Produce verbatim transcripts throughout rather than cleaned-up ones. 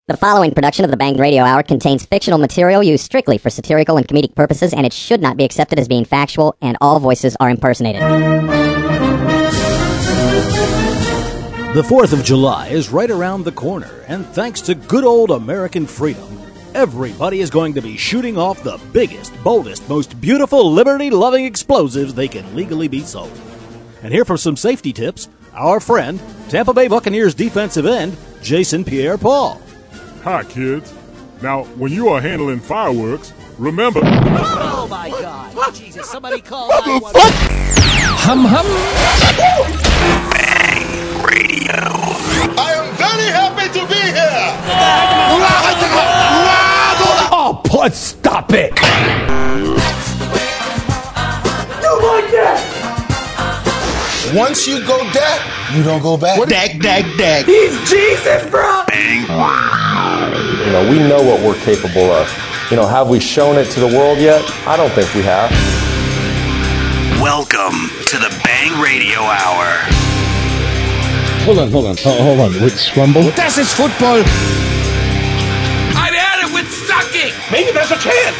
The following production of the Bang Radio Hour contains fictional material used strictly for satirical and comedic purposes, and it should not be accepted as being factual, and all voices are impersonated. The fourth of July is right around the corner, and thanks to good old American freedom, everybody is going to be shooting off the biggest, boldest, most beautiful, liberty-loving explosives they can legally be sold. And here for some safety tips, our friend, Tampa Bay Buccaneers defensive end, Jason Pierre-Paul. Hi, kids. Now, when you are handling fireworks, remember... Oh, my God. Jesus, somebody call nine one one. Hum, hum. Bang Radio. I am very happy to be here. Oh, Pud, stop it. You like that? Once you go dead, you don't go back. What? Dag, dag, dag. He's Jesus, bro. Bang. You know, we know what we're capable of. You know, have we shown it to the world yet? I don't think we have. Welcome to the Bang Radio Hour. Hold on, hold on, oh, hold on. With Scrumble? Das ist football. I've had it with sucking. Maybe there's a chance.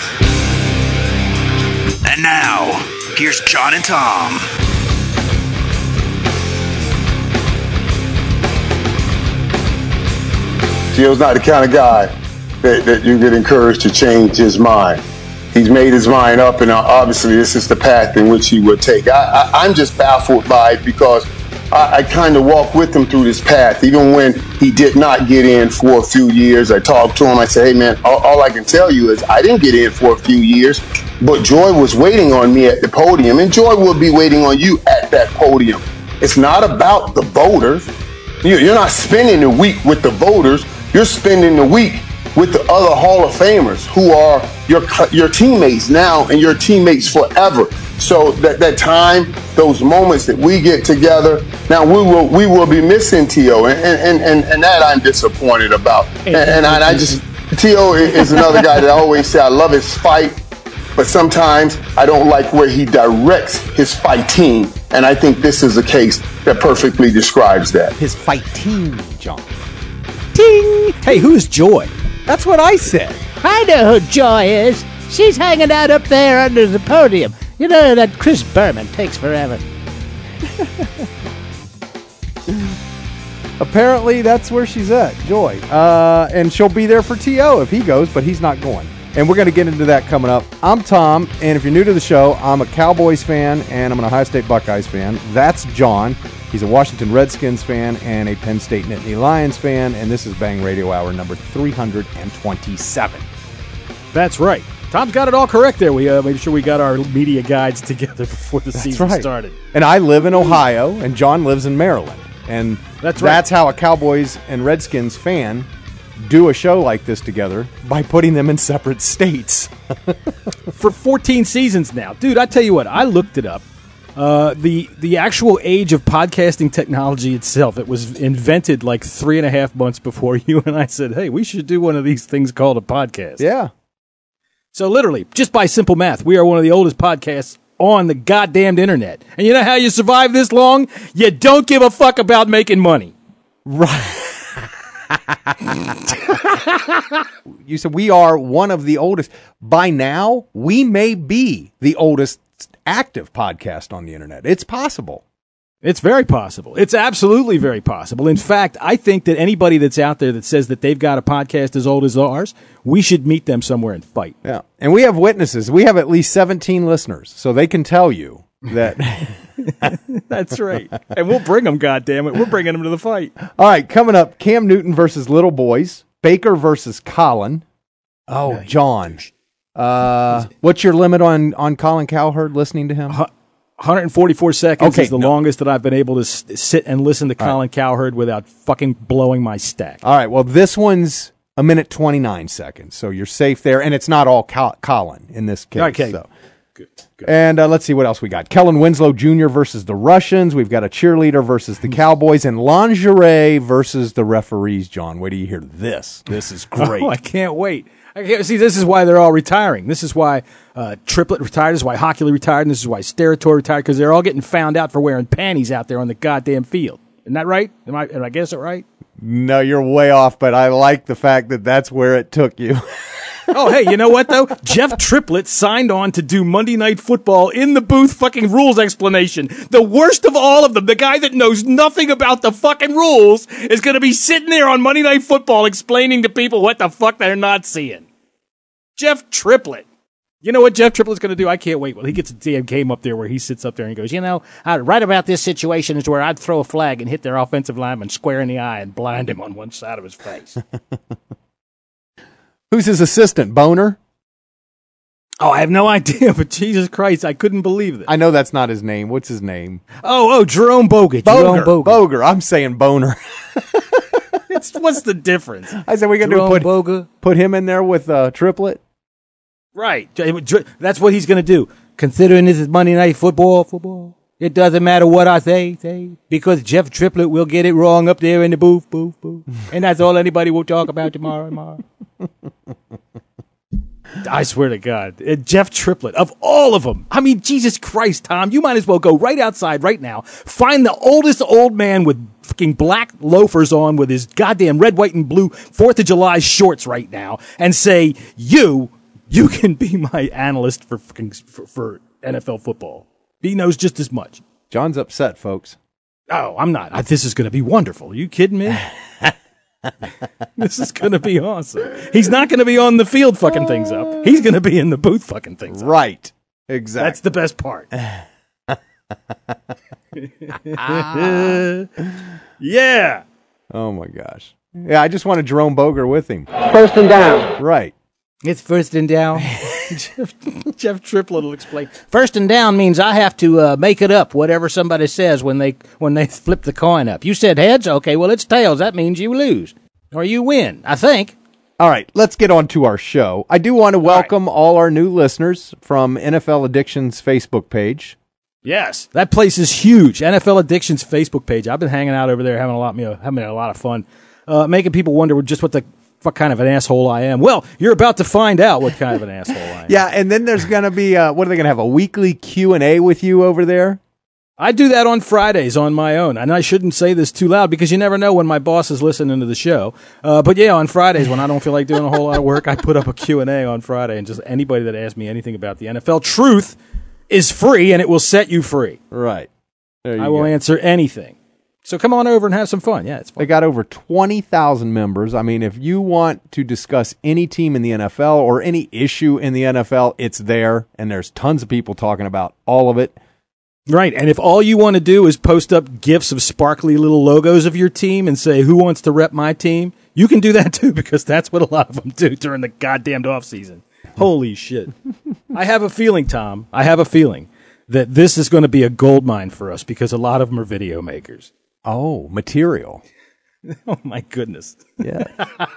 And now, here's John and Tom. Gio's not the kind of guy that, that you get encouraged to change his mind. He's made his mind up, and obviously this is the path in which he would take. I, I, I'm just baffled by it because I, I kind of walked with him through this path. Even when he did not get in for a few years, I talked to him. I said, hey, man, all, all I can tell you is I didn't get in for a few years, but Joy was waiting on me at the podium, and Joy will be waiting on you at that podium. It's not about the voters. You're not spending the week with the voters. You're spending the week with the other Hall of Famers who are your your teammates now and your teammates forever. So that, that time, those moments that we get together, now we will we will be missing T O, and and, and, and that I'm disappointed about. And, and I, I just, T O is another guy that I always say I love his fight, but sometimes I don't like where he directs his fighting. And I think this is a case that perfectly describes that. His fighting, John. Ting! Hey, who's Joy? That's what I said. I know who Joy is. She's hanging out up there under the podium. You know that Chris Berman takes forever. Apparently, that's where she's at, Joy. Uh, and she'll be there for T O if he goes, but he's not going. And we're going to get into that coming up. I'm Tom, and if you're new to the show, I'm a Cowboys fan, and I'm an Ohio State Buckeyes fan. That's John. He's a Washington Redskins fan and a Penn State Nittany Lions fan, and this is Bang Radio Hour number three hundred twenty-seven. That's right. Tom's got it all correct there. We uh, made sure we got our media guides together before the that's season right. started. And I live in Ohio, and John lives in Maryland. And that's right. That's how a Cowboys and Redskins fan do a show like this together, by putting them in separate states. For fourteen seasons now. Dude, I tell you what, I looked it up. Uh, the the actual age of podcasting technology itself, it was invented like three and a half months before you and I said, hey, we should do one of these things called a podcast. Yeah. So literally, just by simple math, we are one of the oldest podcasts on the goddamned internet. And you know how you survive this long? You don't give a fuck about making money. Right. You said we are one of the oldest. By now, we may be the oldest active podcast on the internet. It's possible. It's very possible. It's absolutely very possible. In fact, I think that anybody that's out there that says that they've got a podcast as old as ours, we should meet them somewhere and fight. Yeah. And we have witnesses. We have at least seventeen listeners, so they can tell you that. That's right. And we'll bring them, goddammit. We're bringing them to the fight. All right, coming up, Cam Newton versus Little Boys, Baker versus Colin. Oh, no, John. Uh, what's your limit on, on Colin Cowherd, listening to him? one hundred forty-four seconds okay, is the no. longest that I've been able to s- sit and listen to Colin right. Cowherd without fucking blowing my stack. All right, well, this one's a minute twenty-nine seconds, so you're safe there, and it's not all Col- Colin in this case. Okay, so. good. Good. And uh, let's see what else we got. Kellen Winslow Junior versus the Russians. We've got a cheerleader versus the Cowboys, and lingerie versus the referees, John. Wait till you hear this. This is great. Oh, I can't wait. I can't, see, this is why they're all retiring. This is why uh, Triplet retired. This is why Hockley retired. And this is why Steratore retired, because they're all getting found out for wearing panties out there on the goddamn field. Isn't that right? Am I, am I guess it right? No, you're way off, but I like the fact that that's where it took you. Oh, hey, you know what, though? Jeff Triplett signed on to do Monday Night Football in the booth fucking rules explanation. The worst of all of them, the guy that knows nothing about the fucking rules, is going to be sitting there on Monday Night Football explaining to people what the fuck they're not seeing. Jeff Triplett. You know what Jeff Triplett's going to do? I can't wait. Well, he gets a damn game up there where he sits up there and he goes, you know, I, right about this situation is where I'd throw a flag and hit their offensive lineman square in the eye and blind him on one side of his face. Who's his assistant, Boner? Oh, I have no idea, but Jesus Christ, I couldn't believe it. I know that's not his name. What's his name? Oh, oh, Jerome Bogut. Boger. Jerome Bogut. Boger. I'm saying Boner. It's, what's the difference? I said we got to put, Bogut. put him in there with uh, Triplett. Right. That's what he's going to do. Considering this is Monday Night Football, football, it doesn't matter what I say, say, because Jeff Triplett will get it wrong up there in the booth, booth, booth. And that's all anybody will talk about tomorrow, tomorrow. I swear to God, uh, Jeff Triplett, of all of them, I mean, Jesus Christ, Tom, you might as well go right outside right now, find the oldest old man with fucking black loafers on with his goddamn red, white, and blue fourth of July shorts right now and say, you, you can be my analyst for fucking, for, for N F L football. He knows just as much. John's upset, folks. Oh, I'm not. I, this is going to be wonderful. Are you kidding me? This is going to be awesome. He's not going to be on the field fucking things up. He's going to be in the booth fucking things up. Right. Exactly. That's the best part. Yeah. Oh, my gosh. Yeah, I just wanted Jerome Boger with him. First and down. Right. It's first and down. Jeff, Jeff Triplett will explain. First and down means I have to uh, make it up, whatever somebody says when they when they flip the coin up. You said heads? Okay, well, it's tails. That means you lose. Or you win, I think. All right, let's get on to our show. I do want to welcome all, right. all our new listeners from N F L Addiction's Facebook page. Yes, that place is huge. N F L Addiction's Facebook page. I've been hanging out over there, having a lot, you know, having a lot of fun, uh, making people wonder just what the what kind of an asshole I am. Well, you're about to find out what kind of an asshole I am. Yeah, and then there's going to be, uh, what are they going to have, a weekly Q and A with you over there? I do that on Fridays on my own, and I shouldn't say this too loud because you never know when my boss is listening to the show. Uh, but yeah, on Fridays when I don't feel like doing a whole lot of work, I put up a Q and A on Friday, and just anybody that asks me anything about the N F L, truth is free, and it will set you free. Right. There you I will go. answer anything. So come on over and have some fun. Yeah, it's fun. They got over twenty thousand members. I mean, if you want to discuss any team in the N F L or any issue in the N F L, it's there, and there's tons of people talking about all of it. Right, and if all you want to do is post up GIFs of sparkly little logos of your team and say, who wants to rep my team, you can do that too, because that's what a lot of them do during the goddamned off season. Holy shit. I have a feeling, Tom, I have a feeling that this is going to be a gold mine for us because a lot of them are video makers. Oh, material. Oh, my goodness. Yeah.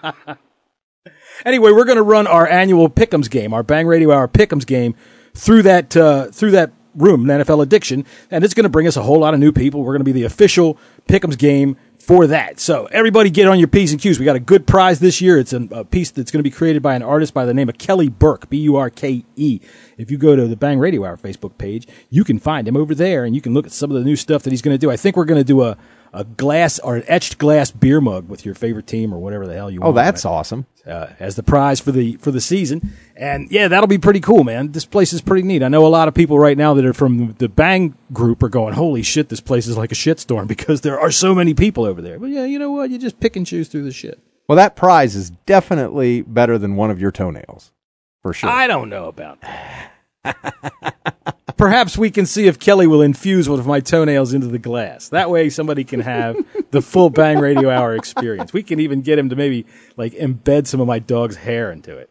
Anyway, we're going to run our annual Pick'ems game, our Bang Radio Hour Pick'ems game, through that uh, through that room, N F L Addiction, and it's going to bring us a whole lot of new people. We're going to be the official Pick'ems game for that. So everybody get on your P's and Q's. We got a good prize this year. It's a, a piece that's going to be created by an artist by the name of Kelly Burke, B U R K E. If you go to the Bang Radio Hour Facebook page, you can find him over there, and you can look at some of the new stuff that he's going to do. I think we're going to do a, a glass or an etched glass beer mug with your favorite team or whatever the hell you oh, want. Oh, that's right? awesome. Uh, as the prize for the for the season. And, yeah, that'll be pretty cool, man. This place is pretty neat. I know a lot of people right now that are from the Bang group are going, holy shit, this place is like a shitstorm because there are so many people over there. But, yeah, you know what? You just pick and choose through the shit. Well, that prize is definitely better than one of your toenails, for sure. I don't know about that. Perhaps we can see if Kelly will infuse one of my toenails into the glass. That way somebody can have the full Bang Radio Hour experience. We can even get him to maybe like embed some of my dog's hair into it.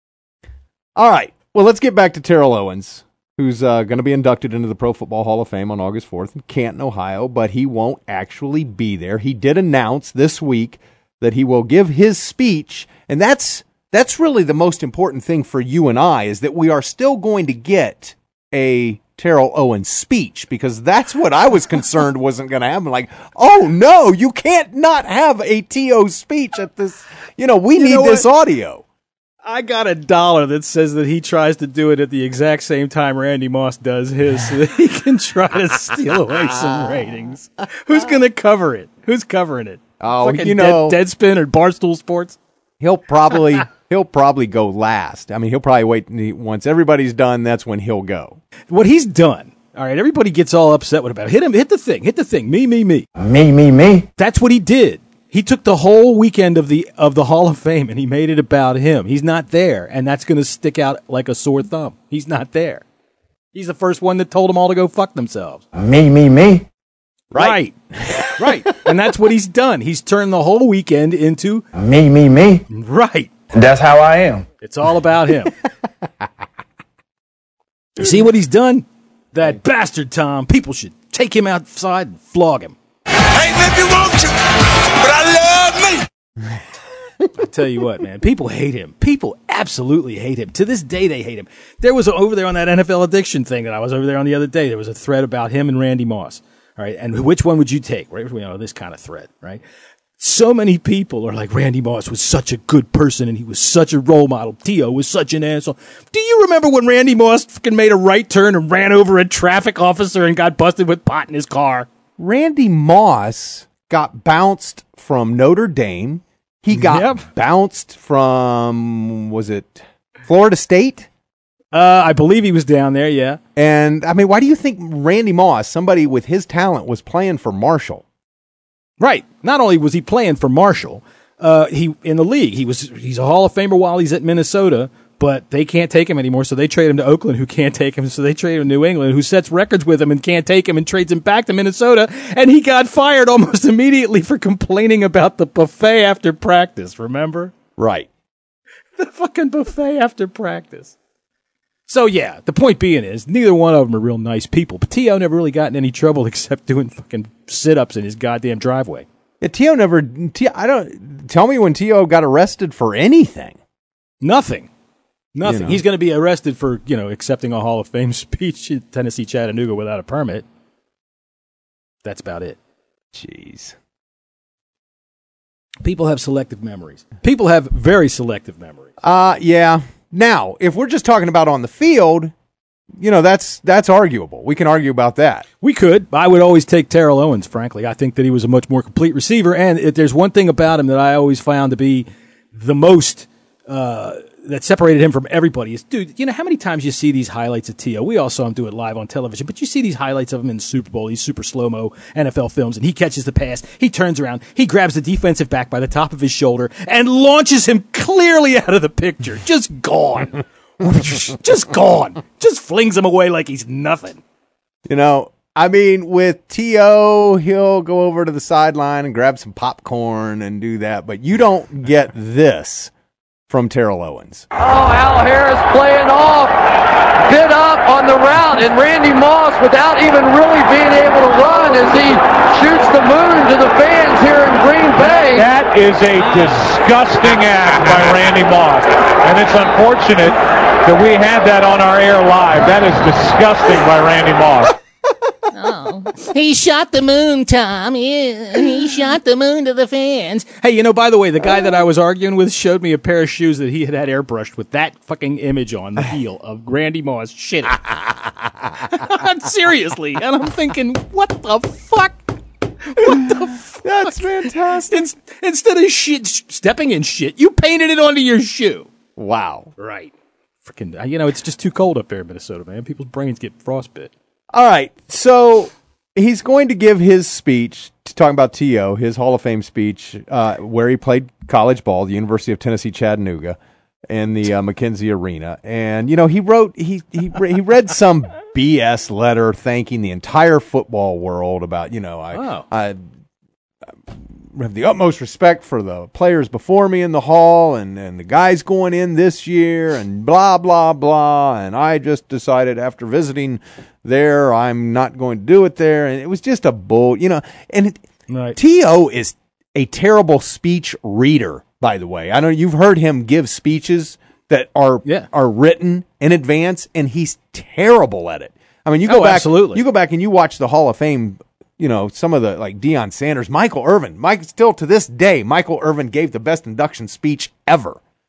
All right. Well, let's get back to Terrell Owens, who's uh, going to be inducted into the Pro Football Hall of Fame on August fourth in Canton, Ohio, but he won't actually be there. He did announce this week that he will give his speech, and that's that's really the most important thing for you and I, is that we are still going to get a Terrell Owens speech, because that's what I was concerned wasn't going to happen. Like, oh no, you can't not have a T O speech at this. You know, we you need know this audio. I got a dollar that says that he tries to do it at the exact same time Randy Moss does his, so that he can try to steal away some ratings. Who's going to cover it? Who's covering it? Oh, Fucking you know, Dead, Deadspin or Barstool Sports? He'll probably he'll probably go last. I mean, he'll probably wait and he, once everybody's done. That's when he'll go. What he's done. All right, everybody gets all upset with about it. Hit him, hit the thing, hit the thing. Me, me, me. Me, me, me. That's what he did. He took the whole weekend of the of the Hall of Fame and he made it about him. He's not there, and that's going to stick out like a sore thumb. He's not there. He's the first one that told them all to go fuck themselves. Me, me, me. Right. Right. right. And that's what he's done. He's turned the whole weekend into me, me, me. Right. That's how I am. It's all about him. You see what he's done? That bastard Tom. People should take him outside and flog him. Ain't if you want to, but I love me. I tell you what, man, people hate him. People absolutely hate him. To this day, they hate him. There was a, over there on that N F L addiction thing that I was over there on the other day. There was a thread about him and Randy Moss. All right, and which one would you take? Right, you know, this kind of thread, right? So many people are like, Randy Moss was such a good person and he was such a role model. T O was such an asshole. Do you remember when Randy Moss fucking made a right turn and ran over a traffic officer and got busted with pot in his car? Randy Moss got bounced from Notre Dame. He got yep. bounced from, was it Florida State? Uh, I believe he was down there, yeah. And, I mean, why do you think Randy Moss, somebody with his talent, was playing for Marshall? Right. Not only was he playing for Marshall, uh, he in the league, he was he's a Hall of Famer while he's at Minnesota, but they can't take him anymore, so they trade him to Oakland, who can't take him, so they trade him to New England, who sets records with him and can't take him and trades him back to Minnesota, and he got fired almost immediately for complaining about the buffet after practice, remember? Right. The fucking buffet after practice. So, yeah, the point being is, neither one of them are real nice people, but T O never really got in any trouble except doing fucking sit-ups in his goddamn driveway. Yeah, T O never, T- I don't, tell me when T O got arrested for anything. Nothing. Nothing. You know. He's going to be arrested for, you know, accepting a Hall of Fame speech in Tennessee, Chattanooga without a permit. That's about it. Jeez. People have selective memories. People have very selective memories. Uh, yeah. Now, if we're just talking about on the field, you know, that's that's arguable. We can argue about that. We could. I would always take Terrell Owens, frankly. I think that he was a much more complete receiver. And if there's one thing about him that I always found to be the most uh, that separated him from everybody is, dude, you know how many times you see these highlights of T O? We all saw him do it live on television, but you see these highlights of him in the Super Bowl, these super slow-mo N F L films, and he catches the pass, he turns around, he grabs the defensive back by the top of his shoulder and launches him clearly out of the picture. Just gone. Just gone. Just flings him away like he's nothing. You know, I mean, with T O, he'll go over to the sideline and grab some popcorn and do that, but you don't get this from Terrell Owens. Oh, Al Harris playing off, bit up on the route, and Randy Moss, without even really being able to run, as he shoots the moon to the fans here in Green Bay. That is a disgusting act by Randy Moss, and it's unfortunate that we have that on our air live. That is disgusting by Randy Moss. Oh. He shot the moon, Tom. Yeah, he shot the moon to the fans. Hey, you know, by the way, the guy that I was arguing with showed me a pair of shoes that he had had airbrushed with that fucking image on the heel of Randy Moss shitting. Seriously. And I'm thinking, what the fuck? What the fuck? That's fantastic. In, instead of shit, stepping in shit, you painted it onto your shoe. Wow. Right. Freaking, you know, it's just too cold up there in Minnesota, man. People's brains get frostbite. All right, so he's going to give his speech, talking about T O, his Hall of Fame speech, uh, where he played college ball, the University of Tennessee, Chattanooga, in the uh, McKenzie Arena. And, you know, he wrote, he, he, he read some B S letter thanking the entire football world about, you know, I, oh. I, I have the utmost respect for the players before me in the hall and, and the guys going in this year and blah, blah, blah. And I just decided after visiting there, I'm not going to do it there. And it was just a bull, you know, and it, right. T O is a terrible speech reader, by the way. I know you've heard him give speeches that are, yeah. are written in advance, and he's terrible at it. I mean, you go oh, back, absolutely. you go back and you watch the Hall of Fame. You know, some of the, like, Deion Sanders, Michael Irvin. Mike, still to this day, Michael Irvin gave the best induction speech ever.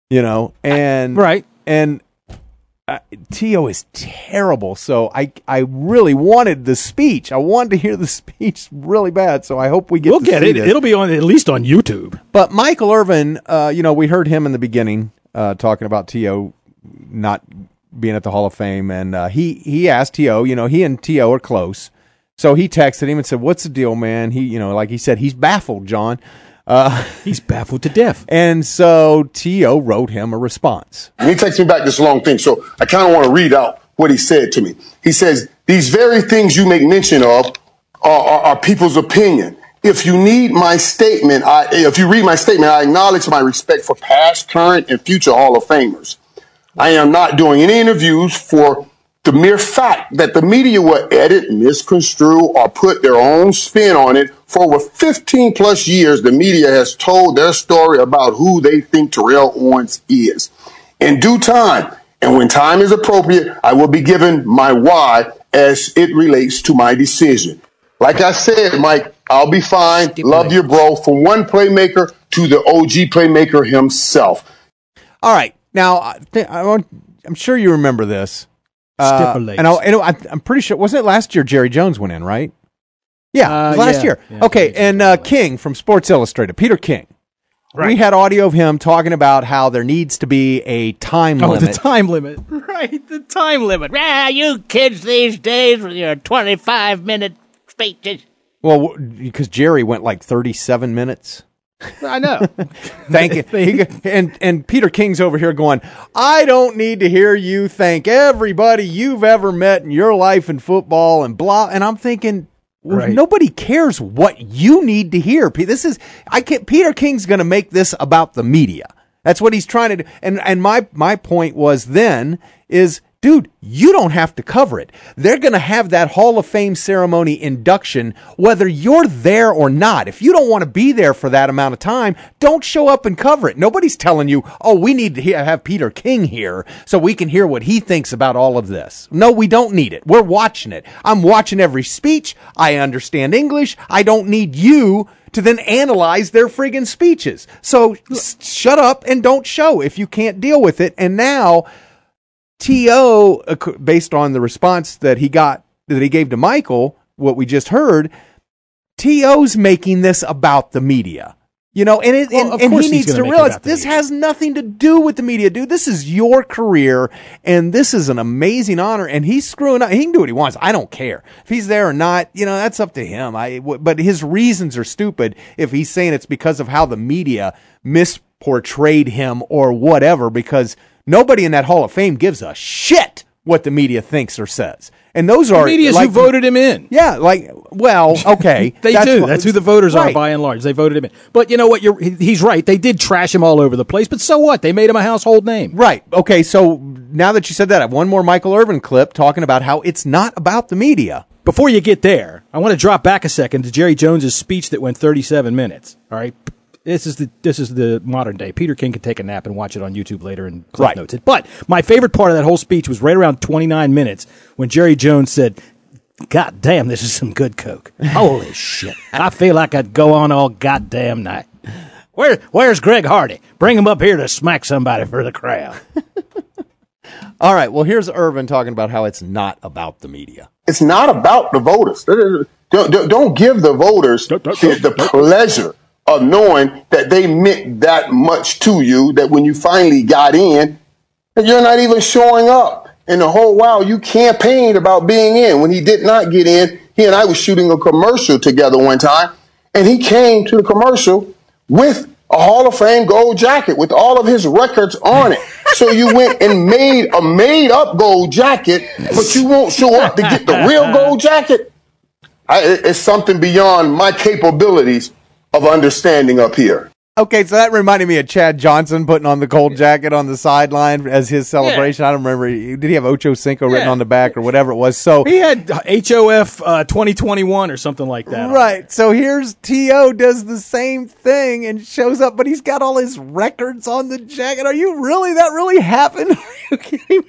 You know, and right, and uh, T O is terrible. So I I really wanted the speech. I wanted to hear the speech really bad. So I hope we get. We'll to get see it. this. It'll be on at least on YouTube. But Michael Irvin, uh, you know, we heard him in the beginning uh, talking about T O not being at the Hall of Fame, and uh, he he asked T O. You know, he and T O are close, so he texted him and said, "What's the deal, man?" He, you know, like he said, he's baffled, John. Uh, he's baffled to death. And so T O wrote him a response. And he texts me back this long thing, so I kind of want to read out what he said to me. He says, "These very things you make mention of are, are, are people's opinion. If you need my statement, I, if you read my statement, I acknowledge my respect for past, current, and future Hall of Famers. I am not doing any interviews for the mere fact that the media will edit, misconstrue, or put their own spin on it. For over fifteen plus years, the media has told their story about who they think Terrell Owens is. In due time, and when time is appropriate, I will be given my why as it relates to my decision. Like I said, Mike, I'll be fine. Love you, bro. From one playmaker to the O G playmaker himself." All right. Now, I th- I want, I'm sure you remember this. Uh, Stipulates. and, I, and I, I'm pretty sure, wasn't it last year Jerry Jones went in, right? Yeah, it was Uh, last yeah. year. Yeah, okay, and uh, King from Sports Illustrated, Peter King. Right. We had audio of him talking about how there needs to be a time Oh, limit. the time limit. Right, the time limit. Ah, you kids these days with your twenty-five minute speeches. Well, because Jerry went like thirty-seven minutes. I know. Thank you. He- and and Peter King's over here going, "I don't need to hear you thank everybody you've ever met in your life in football and blah." And I'm thinking, well, Right. nobody cares what you need to hear. P- This is I can't. Peter King's going to make this about the media. That's what he's trying to do. And and my my point was then is, dude, you don't have to cover it. They're going to have that Hall of Fame ceremony induction, whether you're there or not. If you don't want to be there for that amount of time, don't show up and cover it. Nobody's telling you, oh, we need to he- have Peter King here so we can hear what he thinks about all of this. No, we don't need it. We're watching it. I'm watching every speech. I understand English. I don't need you to then analyze their friggin' speeches. So s- shut up and don't show if you can't deal with it. And now T O, based on the response that he got, that he gave to Michael, what we just heard, T O's making this about the media. You know, and it, Well, and, of and course he he's needs gonna to make it realize about the this media. has nothing to do with the media, dude. This is your career, and this is an amazing honor. And he's screwing up. He can do what he wants. I don't care if he's there or not. You know, that's up to him. I, w- but his reasons are stupid if he's saying it's because of how the media misportrayed him or whatever. Because nobody in that Hall of Fame gives a shit what the media thinks or says. And those The are media's like, who voted him in. Yeah, like, well, okay. They that's do. what- That's who the voters right. are by and large. They voted him in. But you know what? You're, he- he's right. They did trash him all over the place. But so what? They made him a household name. Right. Okay. So now that you said that, I have one more Michael Irvin clip talking about how it's not about the media. Before you get there, I want to drop back a second to Jerry Jones's speech that went thirty-seven minutes. All right. This is the this is the modern day. Peter King can take a nap and watch it on YouTube later and clip Right. notes it. But my favorite part of that whole speech was right around twenty-nine minutes when Jerry Jones said, "God damn, this is some good coke. Holy shit. I feel like I'd go on all goddamn night. Where, where's Greg Hardy? Bring him up here to smack somebody for the crowd." All right. Well, here's Irvin talking about how it's not about the media. It's not about the voters. Don't, don't, don't give the voters the, the pleasure of knowing that they meant that much to you, that when you finally got in, that you're not even showing up. And the whole while you campaigned about being in. When he did not get in, he and I was shooting a commercial together one time, and he came to the commercial with a Hall of Fame gold jacket with all of his records on it. So you went and made a made-up gold jacket, but you won't show up to get the real gold jacket? I, it- it's something beyond my capabilities of understanding up here. Okay, so that reminded me of Chad Johnson putting on the gold jacket on the sideline as his celebration. I don't remember. Did he have Ocho Cinco written Yeah. on the back or whatever it was? So He had H O F uh, twenty twenty-one or something like that. Right. So here's T O does the same thing and shows up, but he's got all his records on the jacket. Are you really? That really happened? Are you kidding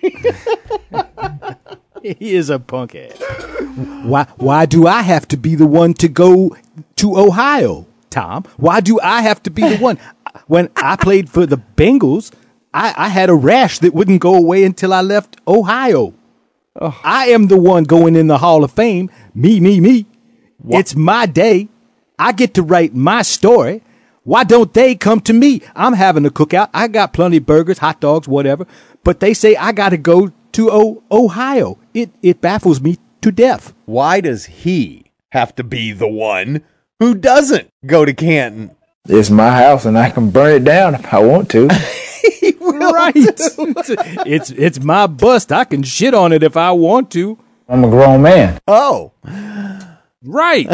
me? He is a punkhead. Why, why do I have to be the one to go to Ohio, Tom? Why do I have to be the one? When I played for the Bengals, I, I had a rash that wouldn't go away until I left Ohio. Oh. I am the one going in the Hall of Fame. Me, me, me. What? It's my day. I get to write my story. Why don't they come to me? I'm having a cookout. I got plenty of burgers, hot dogs, whatever. But they say I got to go to o- Ohio. It it baffles me to death. Why does he have to be the one who doesn't go to Canton? It's my house, and I can burn it down if I want to. Right. it's it's my bust. I can shit on it if I want to. I'm a grown man. Oh. Right.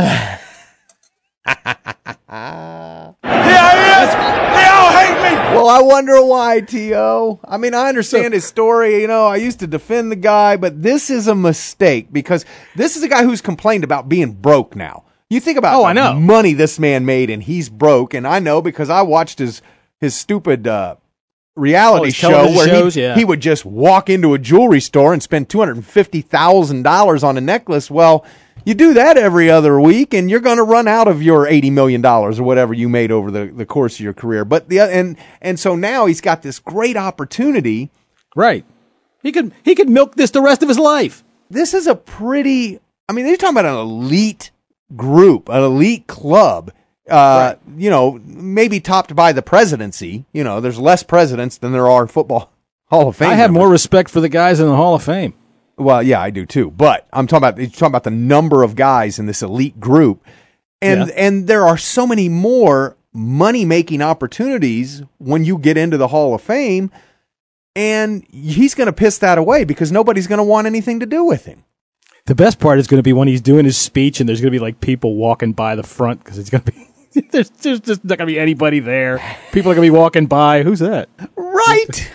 They all hate me. Well, I wonder why, T O. I mean, I understand his story. You know, I used to defend the guy, but this is a mistake because this is a guy who's complained about being broke now. You think about oh, the I know. money this man made, and he's broke. And I know because I watched his his stupid uh, reality oh, show where shows, he, yeah. he would just walk into a jewelry store and spend two hundred fifty thousand dollars on a necklace. Well, you do that every other week, and you're going to run out of your eighty million dollars or whatever you made over the, the course of your career. But the and and so now he's got this great opportunity. Right. He could he could milk this the rest of his life. This is a pretty. I mean, they're talking about an elite group, an elite club. Uh, right. You know, maybe topped by the presidency. You know, there's less presidents than there are football Hall of Fame. I have members. more respect for the guys in the Hall of Fame. Well, yeah, I do too. But I'm talking about you're talking about the number of guys in this elite group, and yeah. and there are so many more money making opportunities when you get into the Hall of Fame, and he's going to piss that away because nobody's going to want anything to do with him. The best part is going to be when he's doing his speech, and there's going to be like people walking by the front because it's going to be there's, there's just not going to be anybody there. People are going to be walking by. Who's that? Right.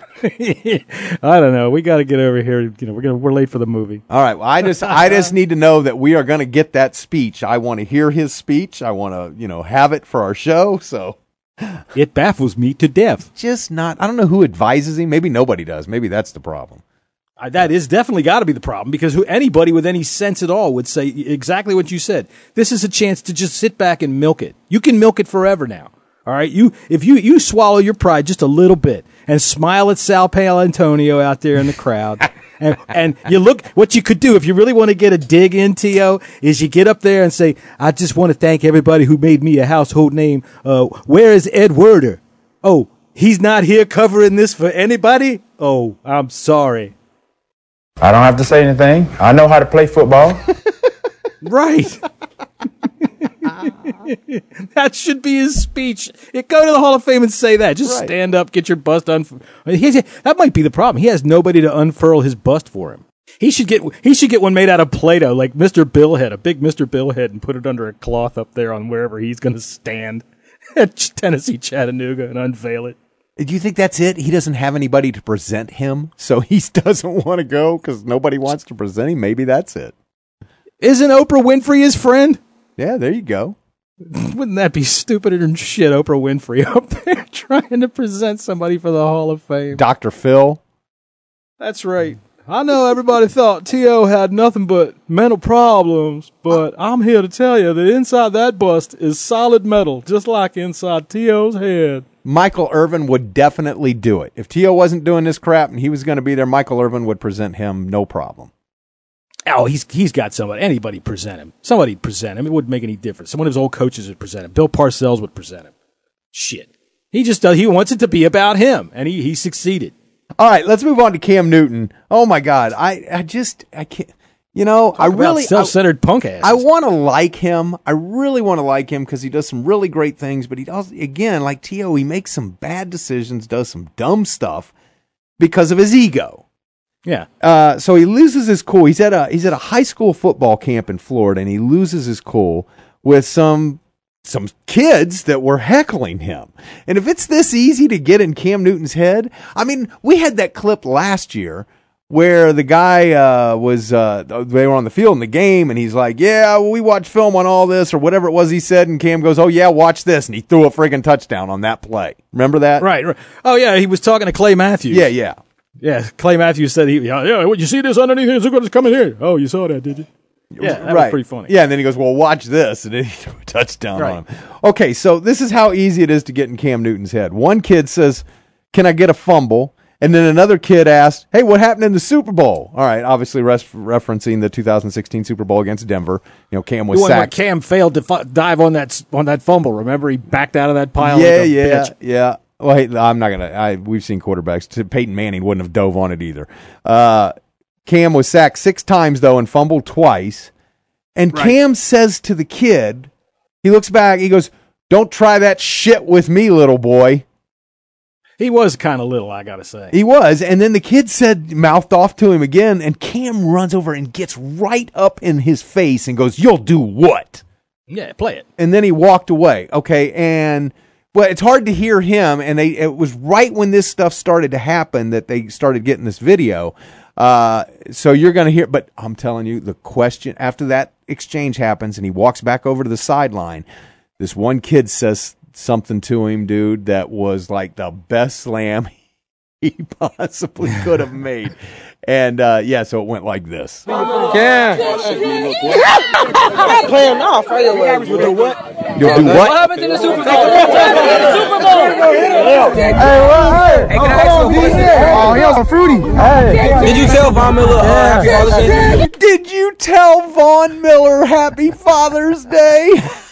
I don't know. We got to get over here. You know, we're gonna we're late for the movie. All right. Well, I just I just need to know that we are going to get that speech. I want to hear his speech. I want to you know have it for our show. So it baffles me to death. Just not. I don't know who advises him. Maybe nobody does. Maybe that's the problem. Uh, that is definitely got to be the problem because who anybody with any sense at all would say exactly what you said. This is a chance to just sit back and milk it. You can milk it forever now. All right, you if you, you swallow your pride just a little bit and smile at Sal Paolantonio out there in the crowd, and and you look what you could do if you really want to get a dig in, T O, is you get up there and say, "I just want to thank everybody who made me a household name. Uh, where is Ed Werder? Oh, he's not here covering this for anybody. Oh, I'm sorry. I don't have to say anything. I know how to play football." Right. That should be his speech. You go to the Hall of Fame and say that. Just right. Stand up, get your bust un. That might be the problem. He has nobody to unfurl his bust for him. He should get he should get one made out of Play-Doh, like Mister Billhead, a big Mister Billhead, and put it under a cloth up there on wherever he's going to stand at Tennessee Chattanooga and unveil it. Do you think that's it? He doesn't have anybody to present him, so he doesn't want to go because nobody wants to present him. Maybe that's it. Isn't Oprah Winfrey his friend? Yeah, there you go. Wouldn't that be stupider than shit, Oprah Winfrey up there trying to present somebody for the Hall of Fame? Doctor Phil. That's right. I know everybody thought T O had nothing but mental problems, but I'm here to tell you that inside that bust is solid metal, just like inside T O's head. Michael Irvin would definitely do it. If T O wasn't doing this crap and he was going to be there, Michael Irvin would present him, no problem. Oh, he's he's got somebody. Anybody present him. Somebody present him. It wouldn't make any difference. Some of his old coaches would present him. Bill Parcells would present him. Shit. He just does. He wants it to be about him, and he, he succeeded. All right, let's move on to Cam Newton. Oh my God, I I just I can't. You know, Talk I really self-centered I, punk ass. I want to like him. I really want to like him because he does some really great things. But he does again, like T O, he makes some bad decisions, does some dumb stuff because of his ego. Yeah. Uh, so he loses his cool. He's at a he's at a high school football camp in Florida, and he loses his cool with some some kids that were heckling him. And if it's this easy to get in Cam Newton's head, I mean, we had that clip last year where the guy uh, was uh, they were on the field in the game, and he's like, "Yeah, well, we watched film on all this," or whatever it was he said, and Cam goes, "Oh yeah, watch this," and he threw a friggin' touchdown on that play. Remember that? Right. right. Oh yeah, he was talking to Clay Matthews. Yeah, yeah. Yeah, Clay Matthews said, he, yeah, yeah, you see this underneath here? It's coming here. Oh, you saw that, did you? Yeah, that right. was pretty funny. Yeah, and then he goes, well, watch this, and then he threw a touchdown right. on him. Okay, so this is how easy it is to get in Cam Newton's head. One kid says, can I get a fumble? And then another kid asked, hey, what happened in the Super Bowl? All right, obviously res- referencing the two thousand sixteen Super Bowl against Denver. You know, Cam was The one where sacked. Cam failed to fu- dive on that on that fumble. Remember, he backed out of that pile. Yeah, like a yeah, bitch. yeah. Well, hey, I'm not gonna. I we've seen quarterbacks. T- Peyton Manning wouldn't have dove on it either. Uh, Cam was sacked six times though and fumbled twice. And Right. Cam says to the kid, he looks back, he goes, "Don't try that shit with me, little boy." He was kind of little, I gotta say. He was, and then the kid said, mouthed off to him again, and Cam runs over and gets right up in his face and goes, "You'll do what?" Yeah, play it. And then he walked away. Okay, and well, it's hard to hear him, and they it was right when this stuff started to happen that they started getting this video. Uh, so you're going to hear, but I'm telling you, the question after that exchange happens, and he walks back over to the sideline. This one kid says something to him, dude, that was like the best slam he possibly could have made. And, uh, yeah, so it went like this. Yeah. I'm not playing off. You'll do what? You'll do what? What happens in the Super Bowl? What happens in the Super Bowl? Hey, what? Hey, can I ask you a question? Oh, he was a fruity. Hey. Did you tell Von Miller uh, Happy Father's Day? Did you tell Von Miller Happy Father's Day?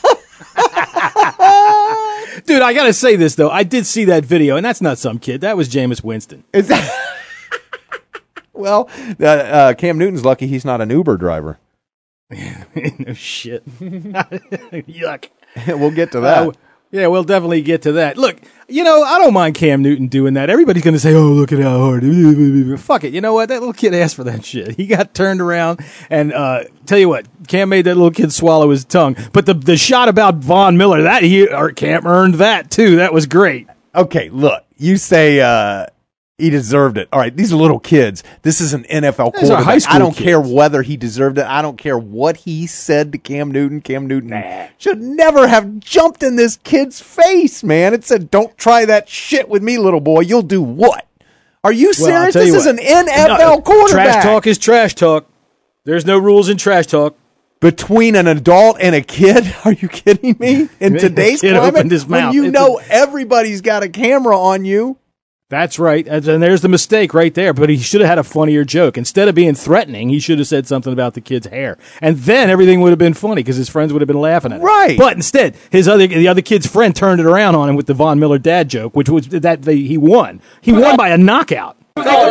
Dude, I gotta say this though. I did see that video, and that's not some kid. That was Jameis Winston. Is that? Well, uh, uh, Cam Newton's lucky he's not an Uber driver. No shit. Yuck. We'll get to that. Uh, yeah, we'll definitely get to that. Look, you know, I don't mind Cam Newton doing that. Everybody's going to say, oh, look at how hard. Fuck it. You know what? That little kid asked for that shit. He got turned around, and uh, tell you what, Cam made that little kid swallow his tongue. But the the shot about Von Miller, that he or Cam earned that too. That was great. Okay, look, you say uh, he deserved it. All right, these are little kids. This is an N F L These are quarterback. high school I don't kids. care whether he deserved it. I don't care what he said to Cam Newton. Cam Newton nah. should never have jumped in this kid's face, man. It said, "Don't try that shit with me, little boy. You'll do what?" Are you Well, I'll serious? tell This you is what. an N F L No, quarterback. Trash talk is trash talk. There's no rules in trash talk. Between an adult and a kid? Are you kidding me? In The today's kid climate, opened his when mouth. you It's know everybody's got a camera on you. That's right. And and there's the mistake right there. But he should have had a funnier joke. Instead of being threatening, he should have said something about the kid's hair. And then everything would have been funny because his friends would have been laughing at it. Right. But instead, his other the other kid's friend turned it around on him with the Von Miller dad joke, which was that they, he won. He won by a knockout. Super Bowl.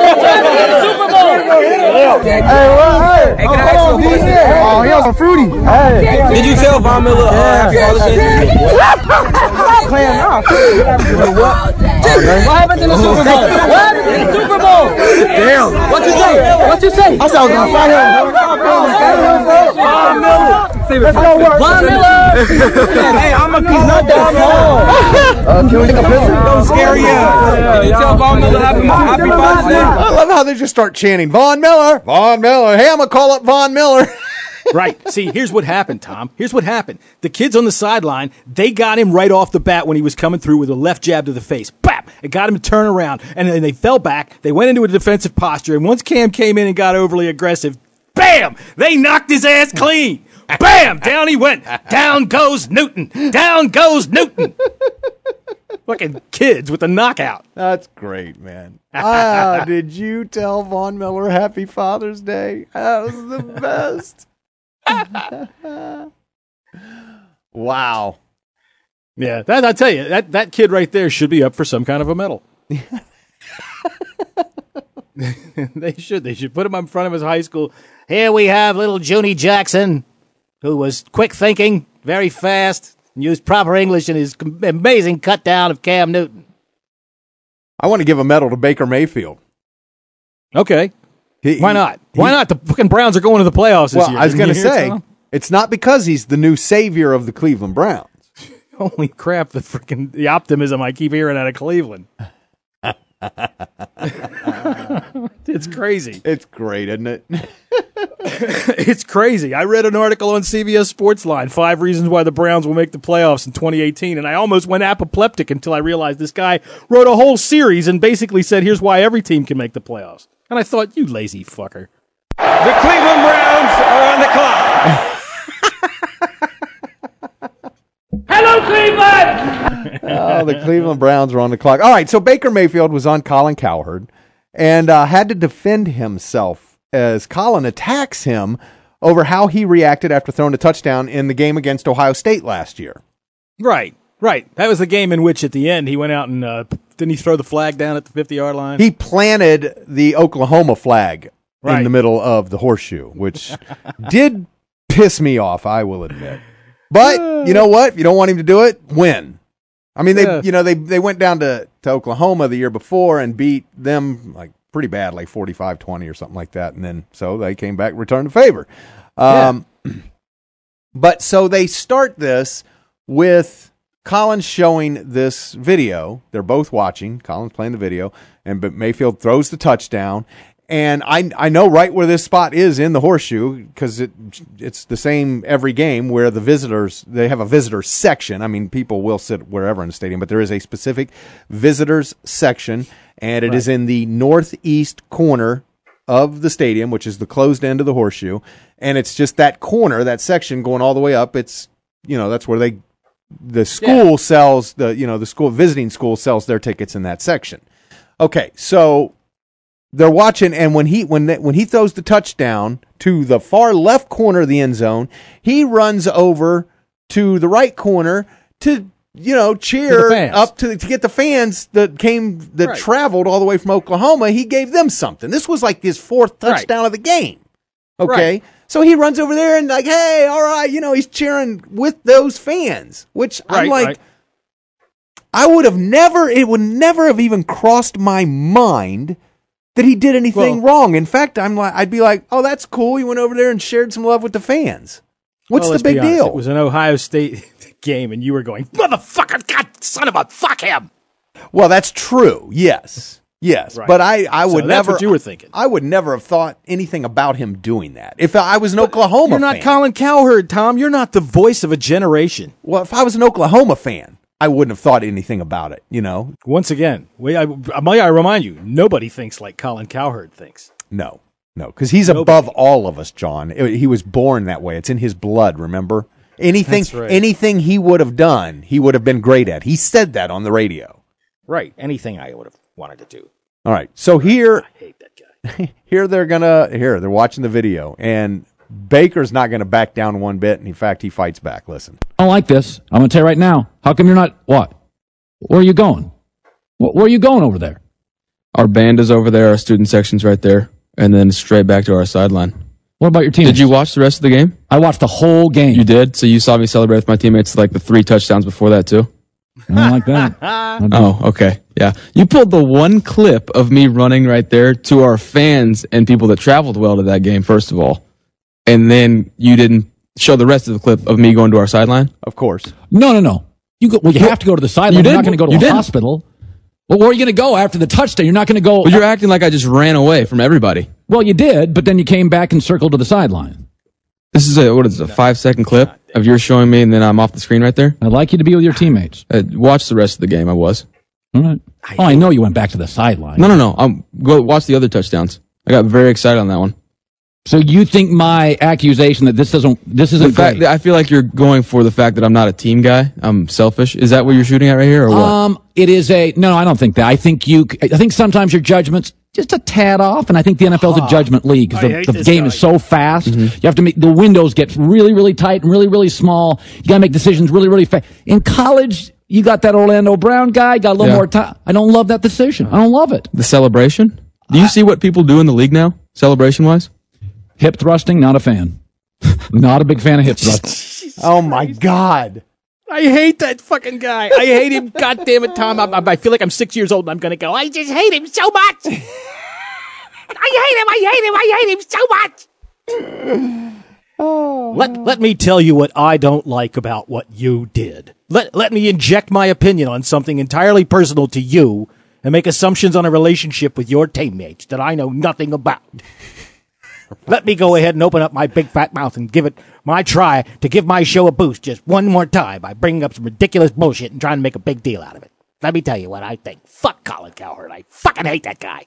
Hey, what? Hey, can I ask you a question? Oh, he was a fruity. Hey. Did you tell Von Miller uh, Happy Father's Day? I'm not playing off. What? What happens in the Super Bowl? What happens in the Super Bowl? Damn. What you say? What you say? I said I was going to fight him. Von Miller. Let's go work. Von Miller. Hey, I'm a he's not that small. Uh, can we take a picture? Don't scare you. Did you tell Von Miller Happy Happy Father's Day? I love how they just start chanting, Von Miller, Von Miller. Hey, I'm going to call up Von Miller. Right. See, here's what happened, Tom. Here's what happened. The kids on the sideline, they got him right off the bat when he was coming through with a left jab to the face. Bap! It got him to turn around. And then they fell back. They went into a defensive posture. And once Cam came in and got overly aggressive, bam! They knocked his ass clean. Bam! Down he went. Down goes Newton. Down goes Newton. Fucking kids with a knockout. That's great, man. Ah, did you tell Von Miller Happy Father's Day? That was the best. Wow. Yeah, that I tell you, that, that kid right there should be up for some kind of a medal. They should. They should put him in front of his high school. Here we have little Junie Jackson, who was quick thinking, very fast, and used proper English in his amazing cut down of Cam Newton. I want to give a medal to Baker Mayfield. Okay. He, Why not? Why he, not? The fucking Browns are going to the playoffs this well, year. I was going to Didn't you hear say, it, Tom? it's not because he's the new savior of the Cleveland Browns. Holy crap, the freaking the optimism I keep hearing out of Cleveland. It's crazy. It's great, isn't it? It's crazy. I read an article on C B S Sportsline, Five Reasons Why the Browns Will Make the Playoffs in twenty eighteen, and I almost went apoplectic until I realized this guy wrote a whole series and basically said, here's why every team can make the playoffs. And I thought, you lazy fucker. The Cleveland Browns are on the clock. Hello, Cleveland! Oh, the Cleveland Browns are on the clock. All right, so Baker Mayfield was on Colin Cowherd, and uh, had to defend himself as Colin attacks him over how he reacted after throwing a touchdown in the game against Ohio State last year. Right, right. That was the game in which at the end he went out and uh, didn't he throw the flag down at the fifty-yard line? He planted the Oklahoma flag right. in the middle of the horseshoe, which did piss me off, I will admit. But you know what? If you don't want him to do it, win. I mean, they Yeah. you know they they went down to, to Oklahoma the year before and beat them like pretty bad, like forty-five twenty or something like that, and then so they came back, returned the favor. Um, yeah. But so they start this with Colin showing this video. They're both watching. Colin's playing the video, and but Mayfield throws the touchdown. And I I know right where this spot is in the horseshoe because it it's the same every game where the visitors, they have a visitor section. I mean, people will sit wherever in the stadium, but there is a specific visitors section, and it right. is in the northeast corner of the stadium, which is the closed end of the horseshoe. And it's just that corner, that section going all the way up. It's, you know, that's where they, the school yeah. sells, the you know, the school, visiting school sells their tickets in that section. Okay, so they're watching, and when he when they, when he throws the touchdown to the far left corner of the end zone, he runs over to the right corner to you know cheer to up to to get the fans that came that right. traveled all the way from Oklahoma. He gave them something. This was like his fourth touchdown right. of the game. Okay, right. So he runs over there and like, hey, all right, you know, he's cheering with those fans, which right, I'm like. Right. I would have never. It would never have even crossed my mind that he did anything well, wrong. In fact, I'm like, I'd be like, oh, that's cool. He went over there and shared some love with the fans. What's well, the big deal? It was an Ohio State game, and you were going, motherfucker, God, son of a, fuck him. Well, that's true. Yes, yes, right. but I, I would so never. That's what you were thinking. I would never have thought anything about him doing that. If I was an but Oklahoma, you're not fan, Colin Cowherd, Tom. You're not the voice of a generation. Well, if I was an Oklahoma fan, I wouldn't have thought anything about it, you know? Once again, we, I, may I remind you, nobody thinks like Colin Cowherd thinks. No, no, because he's nobody. above all of us, John. He was born that way. It's in his blood, remember? Anything, right. anything he would have done, he would have been great at. He said that on the radio. Right, anything I would have wanted to do. All right, so here, I hate that guy. here they're gonna, here, they're watching the video, and Baker's not going to back down one bit, and in fact, he fights back. Listen. I don't like this. I'm going to tell you right now. How come you're not, what? Where are you going? Where are you going over there? Our band is over there, our student section's right there, and then straight back to our sideline. What about your team? Did you watch the rest of the game? I watched the whole game. You did? So you saw me celebrate with my teammates like the three touchdowns before that, too? I don't like that. I oh, okay. Yeah. You pulled the one clip of me running right there to our fans and people that traveled well to that game, first of all. And then you didn't show the rest of the clip of me going to our sideline? Of course. No, no, no. You go, well, you have to go to the sideline. You You're not going to go to you a didn't. hospital. Well, where are you going to go after the touchdown? You're not going to go. Well, you're acting like I just ran away from everybody. Well, you did, but then you came back and circled to the sideline. This is a, what is it, a five second clip of yours showing me, and then I'm off the screen right there? I'd like you to be with your teammates. Uh, watch the rest of the game. I was. All right. Oh, I know you went back to the sideline. No, no, no. Um, go watch the other touchdowns. I got very excited on that one. So you think my accusation that this doesn't, this isn't the fact great. that I feel like you're going for the fact that I'm not a team guy. I'm selfish. Is that what you're shooting at right here, or what? Um, it is a no. I don't think that. I think you. I think sometimes your judgment's just a tad off, and I think the N F L's a judgment league because the, the game guy. is so fast. Mm-hmm. You have to make the windows get really, really tight and really, really small. You got to make decisions really, really fast. In college, you got that Orlando Brown guy. Got a little yeah. more time. I don't love that decision. I don't love it. The celebration. Do you I, see what people do in the league now, celebration wise? Hip thrusting, not a fan. Not a big fan of hip thrusting. Oh, my God. I hate that fucking guy. I hate him. God damn it, Tom. I, I feel like I'm six years old and I'm going to go, I just hate him so much. I hate him. I hate him. I hate him so much. Oh. Let, let me tell you what I don't like about what you did. Let, let me inject my opinion on something entirely personal to you and make assumptions on a relationship with your teammates that I know nothing about. Let me go ahead and open up my big fat mouth and give it my try to give my show a boost just one more time by bringing up some ridiculous bullshit and trying to make a big deal out of it. Let me tell you what I think. Fuck Colin Cowherd. I fucking hate that guy.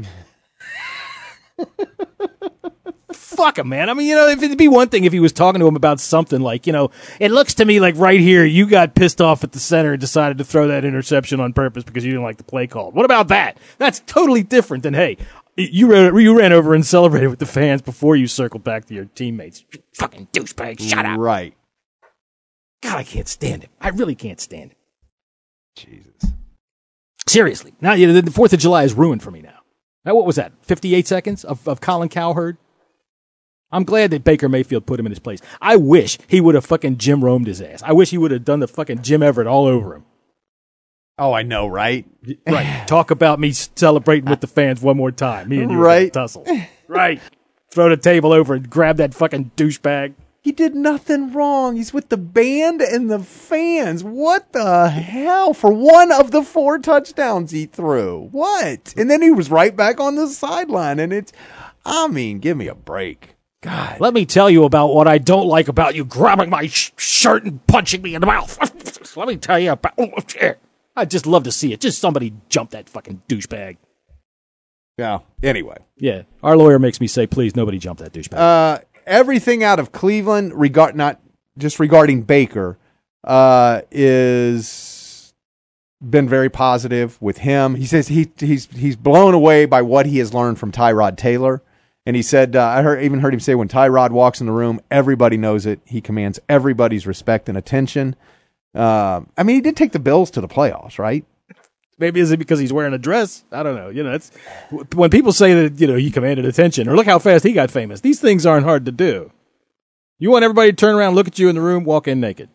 Fuck him, man. I mean, you know, if it'd be one thing if he was talking to him about something like, you know, it looks to me like right here you got pissed off at the center and decided to throw that interception on purpose because you didn't like the play called. What about that? That's totally different than, hey, You ran, you ran over and celebrated with the fans before you circled back to your teammates. You fucking douchebag, shut up. Right. God, I can't stand him. I really can't stand him. Jesus. Seriously. Now, you know, the fourth of July is ruined for me now. Now, what was that? fifty-eight seconds of, of Colin Cowherd? I'm glad that Baker Mayfield put him in his place. I wish he would have fucking Jim Romed his ass. I wish he would have done the fucking Jim Everett all over him. Oh, I know, right? Right. Talk about me celebrating with the fans one more time. Me and you right. tussle. Right. Throw the table over and grab that fucking douchebag. He did nothing wrong. He's with the band and the fans. What the hell? For one of the four touchdowns he threw. What? And then he was right back on the sideline. And it's, I mean, give me a break. God. Let me tell you about what I don't like about you grabbing my sh- shirt and punching me in the mouth. Let me tell you about... Oh, shit. I'd just love to see it. Just somebody jump that fucking douchebag. Yeah. Anyway. Yeah. Our lawyer makes me say, please, nobody jump that douchebag. Uh, everything out of Cleveland, regard not just regarding Baker, uh, is been very positive with him. He says he he's he's blown away by what he has learned from Tyrod Taylor. And he said, uh, I heard, even heard him say, when Tyrod walks in the room, everybody knows it. He commands everybody's respect and attention. Uh, I mean, he did take the Bills to the playoffs, right? Maybe is it because he's wearing a dress? I don't know. You know, it's when people say that, you know, he commanded attention, or look how fast he got famous. These things aren't hard to do. You want everybody to turn around, look at you in the room, walk in naked.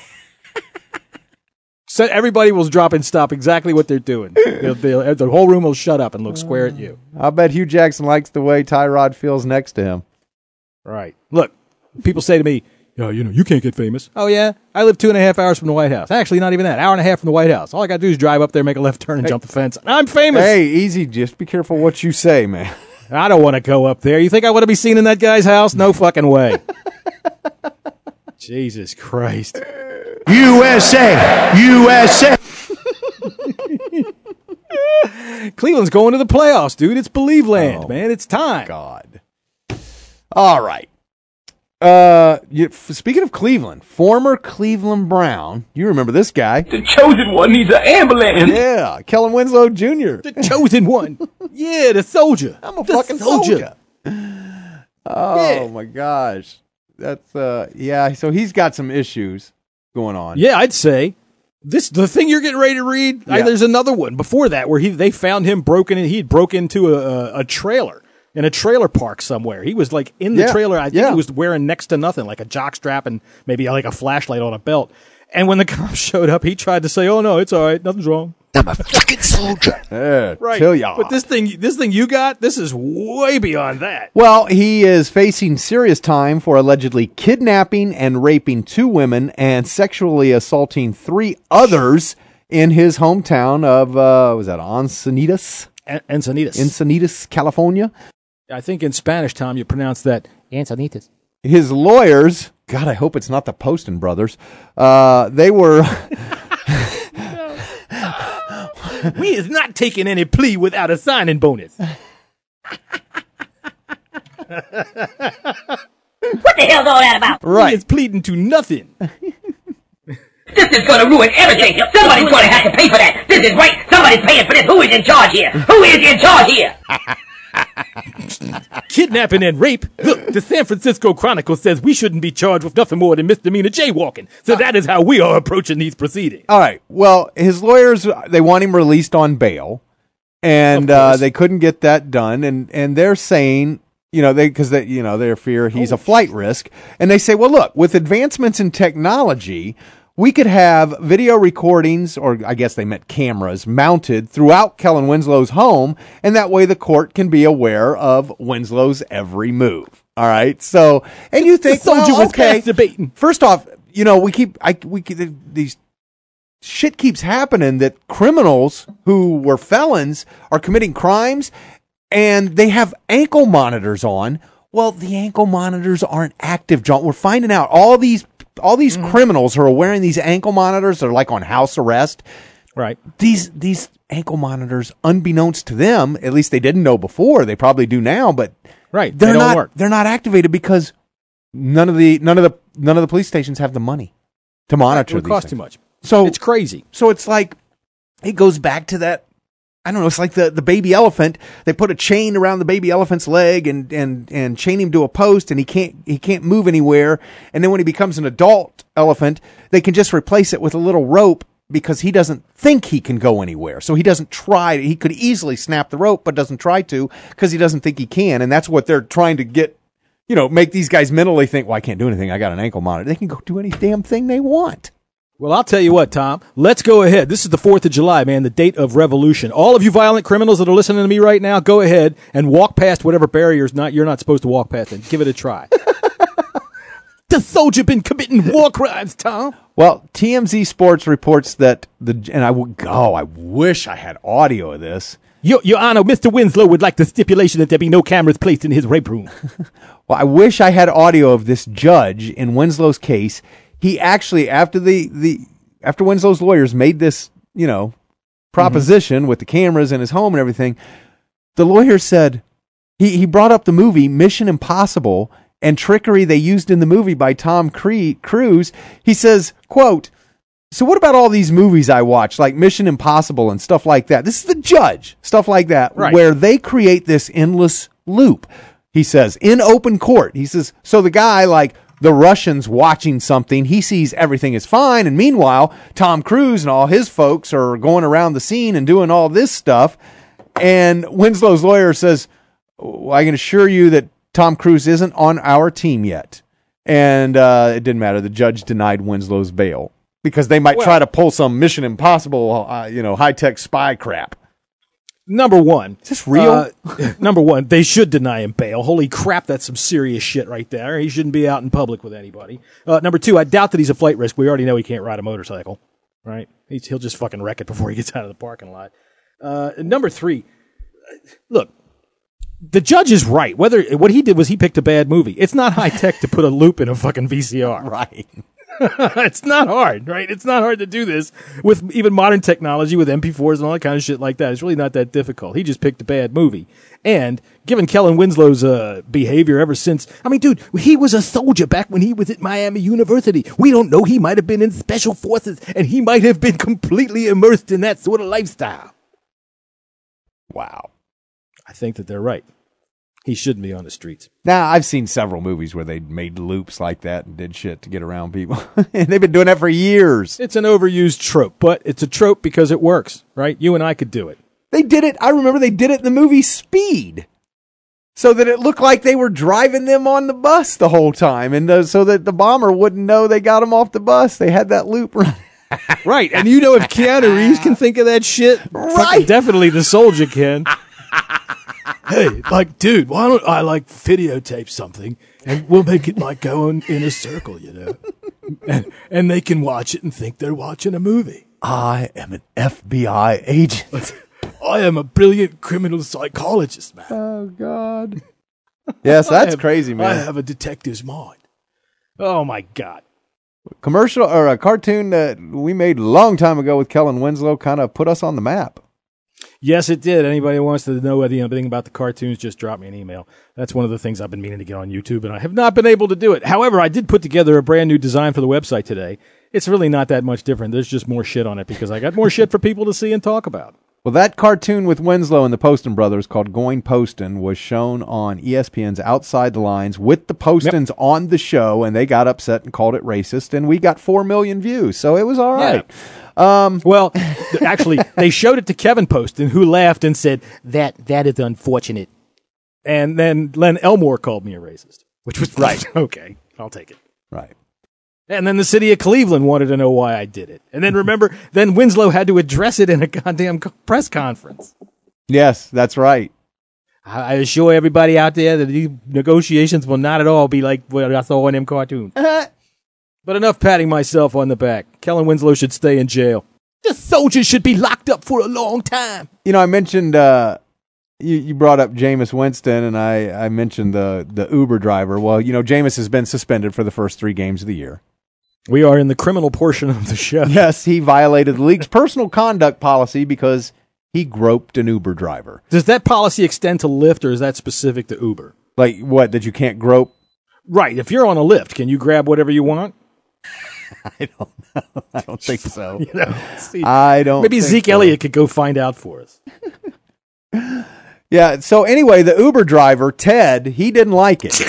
So everybody will drop and stop exactly what they're doing. They'll, they'll, the whole room will shut up and look square at you. I bet Hugh Jackson likes the way Tyrod feels next to him. Right. Look, people say to me, "Oh, you know, you can't get famous." Oh, yeah? I live two and a half hours from the White House. Actually, not even that. Hour and a half from the White House. All I got to do is drive up there, make a left turn, and hey, jump the fence. I'm famous. Hey, easy. Just be careful what you say, man. I don't want to go up there. You think I want to be seen in that guy's house? No fucking way. Jesus Christ. U S A! U S A! Cleveland's going to the playoffs, dude. It's Believe Land, oh, man. It's time. God. All right. Uh, you, speaking of Cleveland, former Cleveland Brown, you remember this guy. The chosen one needs an ambulance. Yeah, Kellen Winslow Junior The chosen one. Yeah, the soldier. I'm a the fucking soldier. soldier. Oh, yeah. My gosh. That's, uh, yeah, so he's got some issues going on. Yeah, I'd say. This the thing you're getting ready to read. Yeah. I, there's another one before that where he they found him broken in. He had broke into a, a, a trailer in a trailer park somewhere. He was like in the yeah. trailer. I think yeah. he was wearing next to nothing, like a jock strap and maybe like a flashlight on a belt. And when the cops showed up, he tried to say, "Oh no, it's all right, nothing's wrong. I'm a fucking soldier." Yeah, right. Chill y'all. But this thing, this thing you got, this is way beyond that. Well, he is facing serious time for allegedly kidnapping and raping two women and sexually assaulting three others in his hometown of uh, was that Encinitas? En- Encinitas, Encinitas, California. I think in Spanish, Tom, you pronounce that Encinitas. His lawyers, God, I hope it's not the Poston brothers. Uh, they were. We is not taking any plea without a signing bonus. What the hell's all that about? Right. He is pleading to nothing. This is going to ruin everything. Somebody's going to have to pay for that. This is right. Somebody's paying for this. Who is in charge here? Who is in charge here? Kidnapping and rape. Look, the San Francisco Chronicle says we shouldn't be charged with nothing more than misdemeanor jaywalking. So that is how we are approaching these proceedings. All right. Well, his lawyers, they want him released on bail, and uh, they couldn't get that done. And, and they're saying, you know, they because they, you know, they fear he's a flight risk, and they say, well, look, with advancements in technology, we could have video recordings, or I guess they meant cameras, mounted throughout Kellen Winslow's home, and that way the court can be aware of Winslow's every move. All right, so and you think, well, okay, first off, you know, we keep, I we keep, these shit keeps happening that criminals who were felons are committing crimes, and they have ankle monitors on. Well, the ankle monitors aren't active, John. We're finding out all these. All these mm. criminals who are wearing these ankle monitors, they're like on house arrest. Right. These these ankle monitors, unbeknownst to them, at least they didn't know before. They probably do now, but right, they're they don't not work. They're not activated because none of the none of the none of the police stations have the money to monitor. It would these cost things. too much. So it's crazy. So it's like it goes back to that I don't know. It's like the, the baby elephant. They put a chain around the baby elephant's leg and, and, and chain him to a post, and he can't he can't move anywhere. And then when he becomes an adult elephant, they can just replace it with a little rope because he doesn't think he can go anywhere. So he doesn't try. He could easily snap the rope, but doesn't try to because he doesn't think he can. And that's what they're trying to get, you know, make these guys mentally think, well, I can't do anything. I got an ankle monitor. They can go do any damn thing they want. Well, I'll tell you what, Tom. Let's go ahead. This is the fourth of July, man, the date of revolution. All of you violent criminals that are listening to me right now, go ahead and walk past whatever barriers not you're not supposed to walk past and give it a try. The soldier been committing war crimes, Tom. Well, T M Z Sports reports that the and I would oh, I wish I had audio of this. Your, Your Honor, Mister Winslow would like the stipulation that there be no cameras placed in his rape room. Well, I wish I had audio of this judge in Winslow's case. He actually, after the, the after Winslow's lawyers made this, you know, proposition mm-hmm. with the cameras in his home and everything, the lawyer said he, he brought up the movie Mission Impossible and trickery they used in the movie by Tom Cruise. He says, quote, so what about all these movies I watch, like Mission Impossible and stuff like that? This is the judge, stuff like that, right. Where they create this endless loop. He says, in open court. He says, so the guy, like, the Russians watching something, he sees everything is fine, and meanwhile, Tom Cruise and all his folks are going around the scene and doing all this stuff, and Winslow's lawyer says, well, I can assure you that Tom Cruise isn't on our team yet, and uh, it didn't matter. The judge denied Winslow's bail, because they might well, try to pull some Mission Impossible, uh, you know, high-tech spy crap. Number one. Is this real? Uh, number one, they should deny him bail. Holy crap, that's some serious shit right there. He shouldn't be out in public with anybody. Uh, number two, I doubt that he's a flight risk. We already know he can't ride a motorcycle, right? He's, he'll just fucking wreck it before he gets out of the parking lot. Uh, number three, look, the judge is right. Whether what he did was he picked a bad movie. It's not high tech to put a loop in a fucking V C R. Right. It's not hard, right? It's not hard to do this with even modern technology with M P fours and all that kind of shit like that. It's really not that difficult. He just picked a bad movie. And given Kellen Winslow's uh, behavior ever since, I mean, dude, he was a soldier back when he was at Miami University. We don't know. He might have been in special forces, and he might have been completely immersed in that sort of lifestyle. Wow. I think that they're right. He shouldn't be on the streets. Now, I've seen several movies where they made loops like that and did shit to get around people. And they've been doing that for years. It's an overused trope, but it's a trope because it works, right? You and I could do it. They did it. I remember they did it in the movie Speed. So that it looked like they were driving them on the bus the whole time. And uh, so that the bomber wouldn't know they got them off the bus. They had that loop running. Right. And you know, if Keanu Reeves can think of that shit, right? Definitely the soldier can. Hey, like, dude, why don't I, like, videotape something, and we'll make it, like, go in, in a circle, you know? And, and they can watch it and think they're watching a movie. I am an F B I agent. I am a brilliant criminal psychologist, man. Oh, God. Yes, that's have, crazy, man. I have a detective's mind. Oh, my God. Commercial, or a cartoon that we made a long time ago with Kellen Winslow kind of put us on the map. Yes, it did. Anybody who wants to know anything about the cartoons, just drop me an email. That's one of the things I've been meaning to get on YouTube, and I have not been able to do it. However, I did put together a brand new design for the website today. It's really not that much different. There's just more shit on it because I got more shit for people to see and talk about. Well, that cartoon with Winslow and the Poston brothers called Going Poston was shown on E S P N's Outside the Lines with the Postons yep. on the show, and they got upset and called it racist, and we got four million views, so it was all right. Yeah. Um, well, actually, they showed it to Kevin Poston, who laughed and said, that that is unfortunate. And then Len Elmore called me a racist, which was right. Okay, I'll take it. Right. And then the city of Cleveland wanted to know why I did it. And then remember, then Winslow had to address it in a goddamn press conference. Yes, that's right. I assure everybody out there that these negotiations will not at all be like what I saw in them cartoons. But enough patting myself on the back. Kellen Winslow should stay in jail. The soldiers should be locked up for a long time. You know, I mentioned, uh, you, you brought up Jameis Winston, and I, I mentioned the, the Uber driver. Well, you know, Jameis has been suspended for the first three games of the year. We are in the criminal portion of the show. Yes, he violated the league's personal conduct policy because he groped an Uber driver. Does that policy extend to Lyft, or is that specific to Uber? Like, what, that you can't grope? Right. If you're on a Lyft, can you grab whatever you want? I don't know. I don't think so. You know, see, I don't. Maybe think Zeke so. Elliott could go find out for us. Yeah. So anyway, the Uber driver Ted, he didn't like it.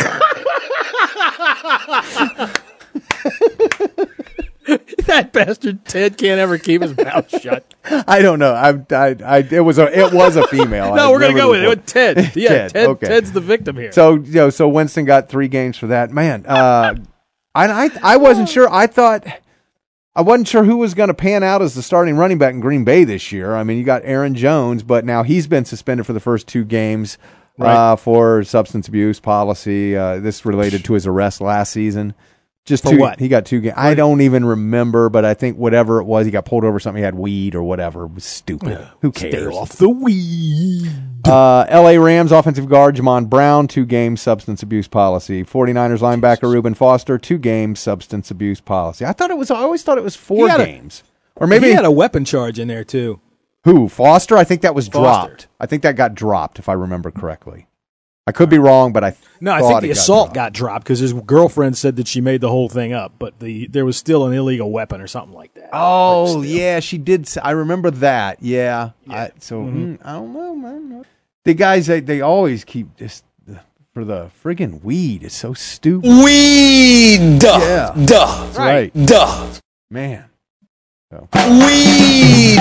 That bastard Ted can't ever keep his mouth shut. I don't know. I, I, I, it was a, it was a female. No, I we're gonna remember go with this it. one. With Ted. Yeah, Ted, Ted. okay. Ted's the victim here. So, you know, so Winston got three games for that. Man, uh, I, I, I wasn't sure. I thought I wasn't sure who was going to pan out as the starting running back in Green Bay this year. I mean, you got Aaron Jones, but now he's been suspended for the first two games Right. uh, for substance abuse policy. Uh, this related to his arrest last season. Just For two, what? He got two games. I don't even remember, but I think whatever it was, he got pulled over something. He had weed or whatever. It was stupid. Who cares? Stay off the weed. Uh, L A Rams offensive guard Jamon Brown, two game substance abuse policy. 49ers linebacker Reuben Foster, two game substance abuse policy. I thought it was. I always thought it was four He had a- games, or maybe he had a weapon charge in there too. who Foster? I think that was Foster. dropped. I think that got dropped, if I remember correctly. I could be wrong, but I No, I thought think the it got assault dropped. got dropped because his girlfriend said that she made the whole thing up, but the there was still an illegal weapon or something like that. Oh yeah, she did. Say, I remember that. Yeah. I, so mm, I don't know, man. The guys they, they always keep this for the friggin' weed. It's so stupid. Weed. Yeah. Duh. That's right. Duh. Man. So. Weed.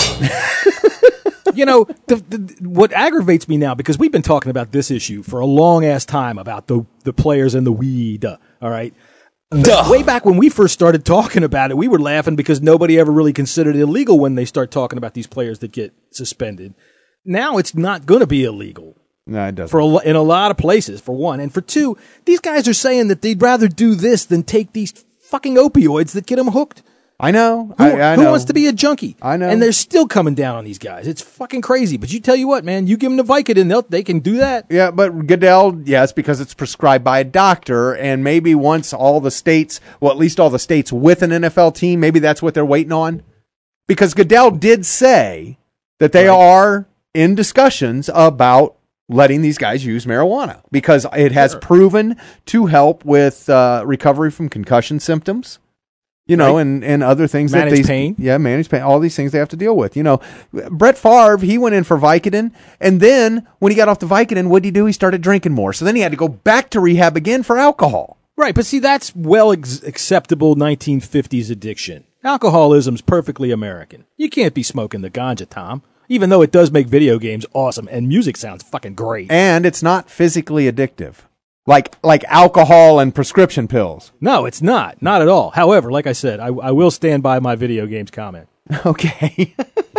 You know, the, the, what aggravates me now, because we've been talking about this issue for a long ass time about the the players and the weed. Uh, all right. Duh. Way back when we first started talking about it, we were laughing because nobody ever really considered it illegal when they start talking about these players that get suspended. Now it's not going to be illegal. No, it doesn't. For a, lo- in a lot of places, for one. And for two, these guys are saying that they'd rather do this than take these fucking opioids that get them hooked. I know. Who, I, I who know. wants to be a junkie? I know. And they're still coming down on these guys. It's fucking crazy. But you tell you what, man, you give them the Vicodin, they'll, they can do that. Yeah, but Goodell, yes, because it's prescribed by a doctor, and maybe once all the states, well, at least all the states with an N F L team, maybe that's what they're waiting on. Because Goodell did say that they Right. are in discussions about letting these guys use marijuana because it has Sure. proven to help with uh, recovery from concussion symptoms. You know, Right. and, and other things Manage that these pain. yeah, manage pain. All these things they have to deal with. You know, Brett Favre, he went in for Vicodin, and then when he got off the Vicodin, what did he do? He started drinking more. So then he had to go back to rehab again for alcohol. Right, but see, that's well ex- acceptable nineteen fifties addiction. Alcoholism's perfectly American. You can't be smoking the ganja, Tom. Even though it does make video games awesome and music sounds fucking great. And it's not physically addictive, like like alcohol and prescription pills. No, it's not. Not at all. However, like I said, I, I will stand by my video games comment. Okay.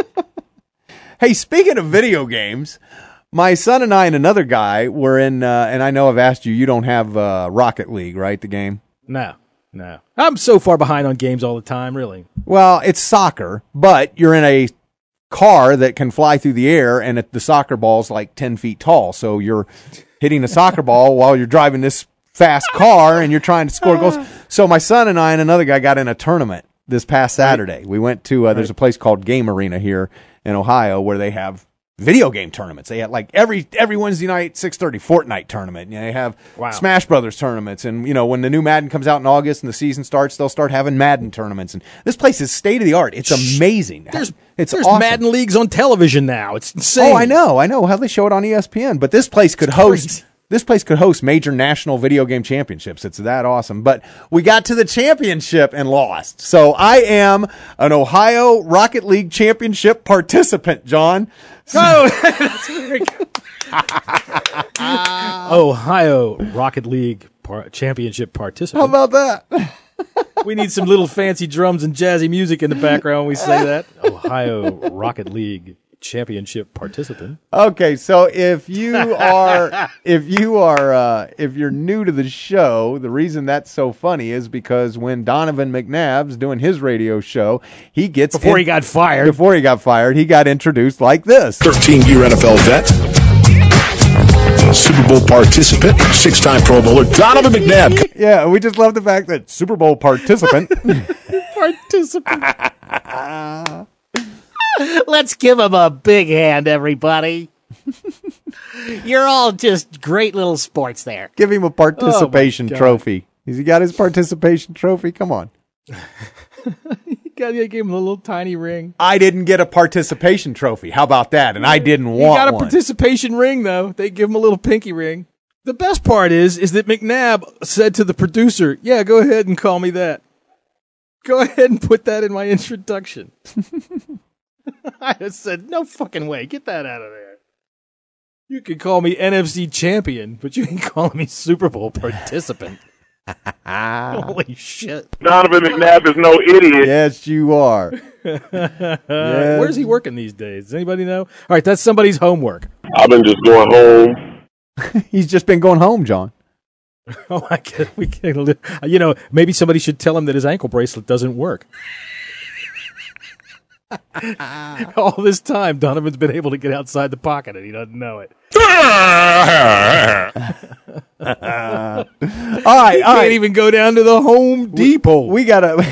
Hey, speaking of video games, my son and I and another guy were in, uh, and I know I've asked you, you don't have uh, Rocket League, right, the game? No, no. I'm so far behind on games all the time, really. Well, it's soccer, but you're in a car that can fly through the air, and it, the soccer ball's like ten feet tall. So you're hitting a soccer ball while you're driving this fast car, and you're trying to score goals. So my son and I and another guy got in a tournament this past Saturday. We went to, uh, there's a place called Game Arena here in Ohio where they have video game tournaments. They have like every every Wednesday night, six thirty Fortnite tournament. You know, they have Wow. Smash Brothers tournaments, and you know when the new Madden comes out in August and the season starts, they'll start having Madden tournaments. And this place is state of the art. It's amazing. There's it's there's awesome. Madden leagues on television now. It's insane. Oh, I know, I know how they show it on E S P N. But this place could It's host. crazy. This place could host major national video game championships. It's that awesome. But we got to the championship and lost. So I am an Ohio Rocket League championship participant, John. Oh, that's very good. Ohio Rocket League par- championship participant. How about that? We need some little fancy drums and jazzy music in the background when we say that. Ohio Rocket League championship participant. Okay, so if you are if you are uh, if you're new to the show, the reason that's so funny is because when Donovan McNabb's doing his radio show, he gets Before in- he got fired. Before he got fired, he got introduced like this. thirteen-year N F L vet, Super Bowl participant, six-time Pro Bowler, Donovan McNabb. Yeah, we just love the fact that Super Bowl participant. Participant. Let's give him a big hand, everybody. You're all just great little sports there. Give him a participation Oh, my God. trophy. Has he got his participation trophy? Come on. They gave him a little tiny ring. I didn't get a participation trophy. How about that? And I didn't want one. He got a one. participation ring, though. They give him a little pinky ring. The best part is, is that McNabb said to the producer, yeah, go ahead and call me that. Go ahead and put that in my introduction. I just said, no fucking way. Get that out of there. You can call me N F C champion, but you can call me Super Bowl participant. Holy shit. Donovan McNabb is no idiot. Yes, you are. yes. Where's he working these days? Does anybody know? All right, that's somebody's homework. I've been just going home. He's just been going home, John. Oh, I can't, we can't. You know, maybe somebody should tell him that his ankle bracelet doesn't work. All this time, Donovan's been able to get outside the pocket, and he doesn't know it. all right, he all can't right. even go down to the Home Depot. We, we gotta.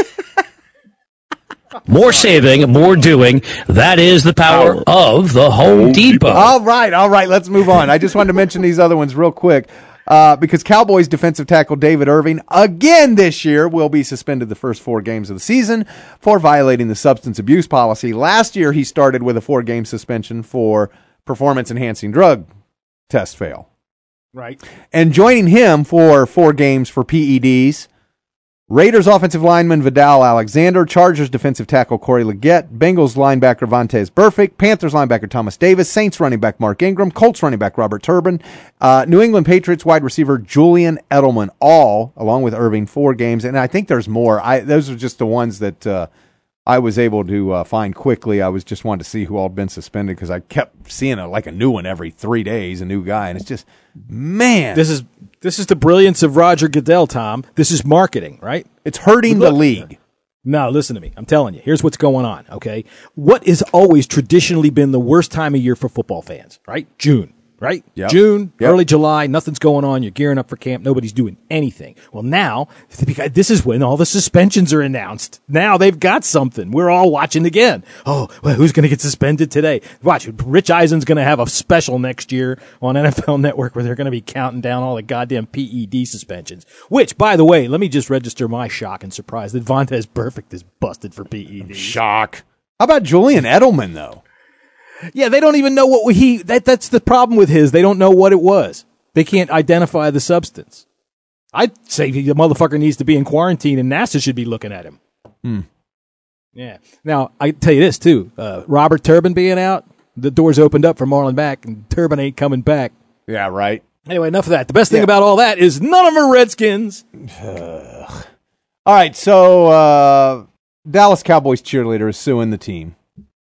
More saving, more doing. That is the power of the Home Depot. All right, all right. Let's move on. I just wanted to mention these other ones real quick. Uh, because Cowboys defensive tackle David Irving, again this year, will be suspended the first four games of the season for violating the substance abuse policy. Last year, he started with a four-game suspension for performance-enhancing drug test fail. Right. And joining him for four games for P E Ds, Raiders offensive lineman Vidal Alexander, Chargers defensive tackle Corey Leggett, Bengals linebacker Vontaze Burfict, Panthers linebacker Thomas Davis, Saints running back Mark Ingram, Colts running back Robert Turbin, uh, New England Patriots wide receiver Julian Edelman, all, along with Irving, four games. And I think there's more. I Those are just the ones that uh, I was able to uh, find quickly. I was just wanting to see who all had been suspended because I kept seeing a, like a new one every three days, a new guy. And it's just, man. This is this is the brilliance of Roger Goodell, Tom. This is marketing, right? It's hurting Look, the league. No, listen to me. I'm telling you. Here's what's going on, okay? What has always traditionally been the worst time of year for football fans, right? June, right? Yep. June, Yep. early July, nothing's going on. You're gearing up for camp. Nobody's doing anything. Well, now, this is when all the suspensions are announced. Now they've got something. We're all watching again. Oh, well, who's going to get suspended today? Watch, Rich Eisen's going to have a special next year on N F L Network where they're going to be counting down all the goddamn P E D suspensions. Which, by the way, let me just register my shock and surprise that Vontaze Burfict is busted for P E D. Shock. How about Julian Edelman, though? Yeah, they don't even know what he, that, that's the problem with his. They don't know what it was. They can't identify the substance. I'd say the motherfucker needs to be in quarantine and NASA should be looking at him. Hmm. Yeah. Now, I tell you this, too. Uh, Robert Turbin being out, the doors opened up for Marlon Mack, and Turbin ain't coming back. Yeah, right. Anyway, enough of that. The best thing Yeah. about all that is none of them are Redskins. All right, so uh, Dallas Cowboys cheerleader is suing the team.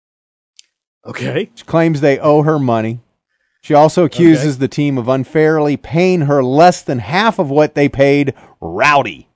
Okay. She claims they owe her money. She also accuses Okay. the team of unfairly paying her less than half of what they paid Rowdy.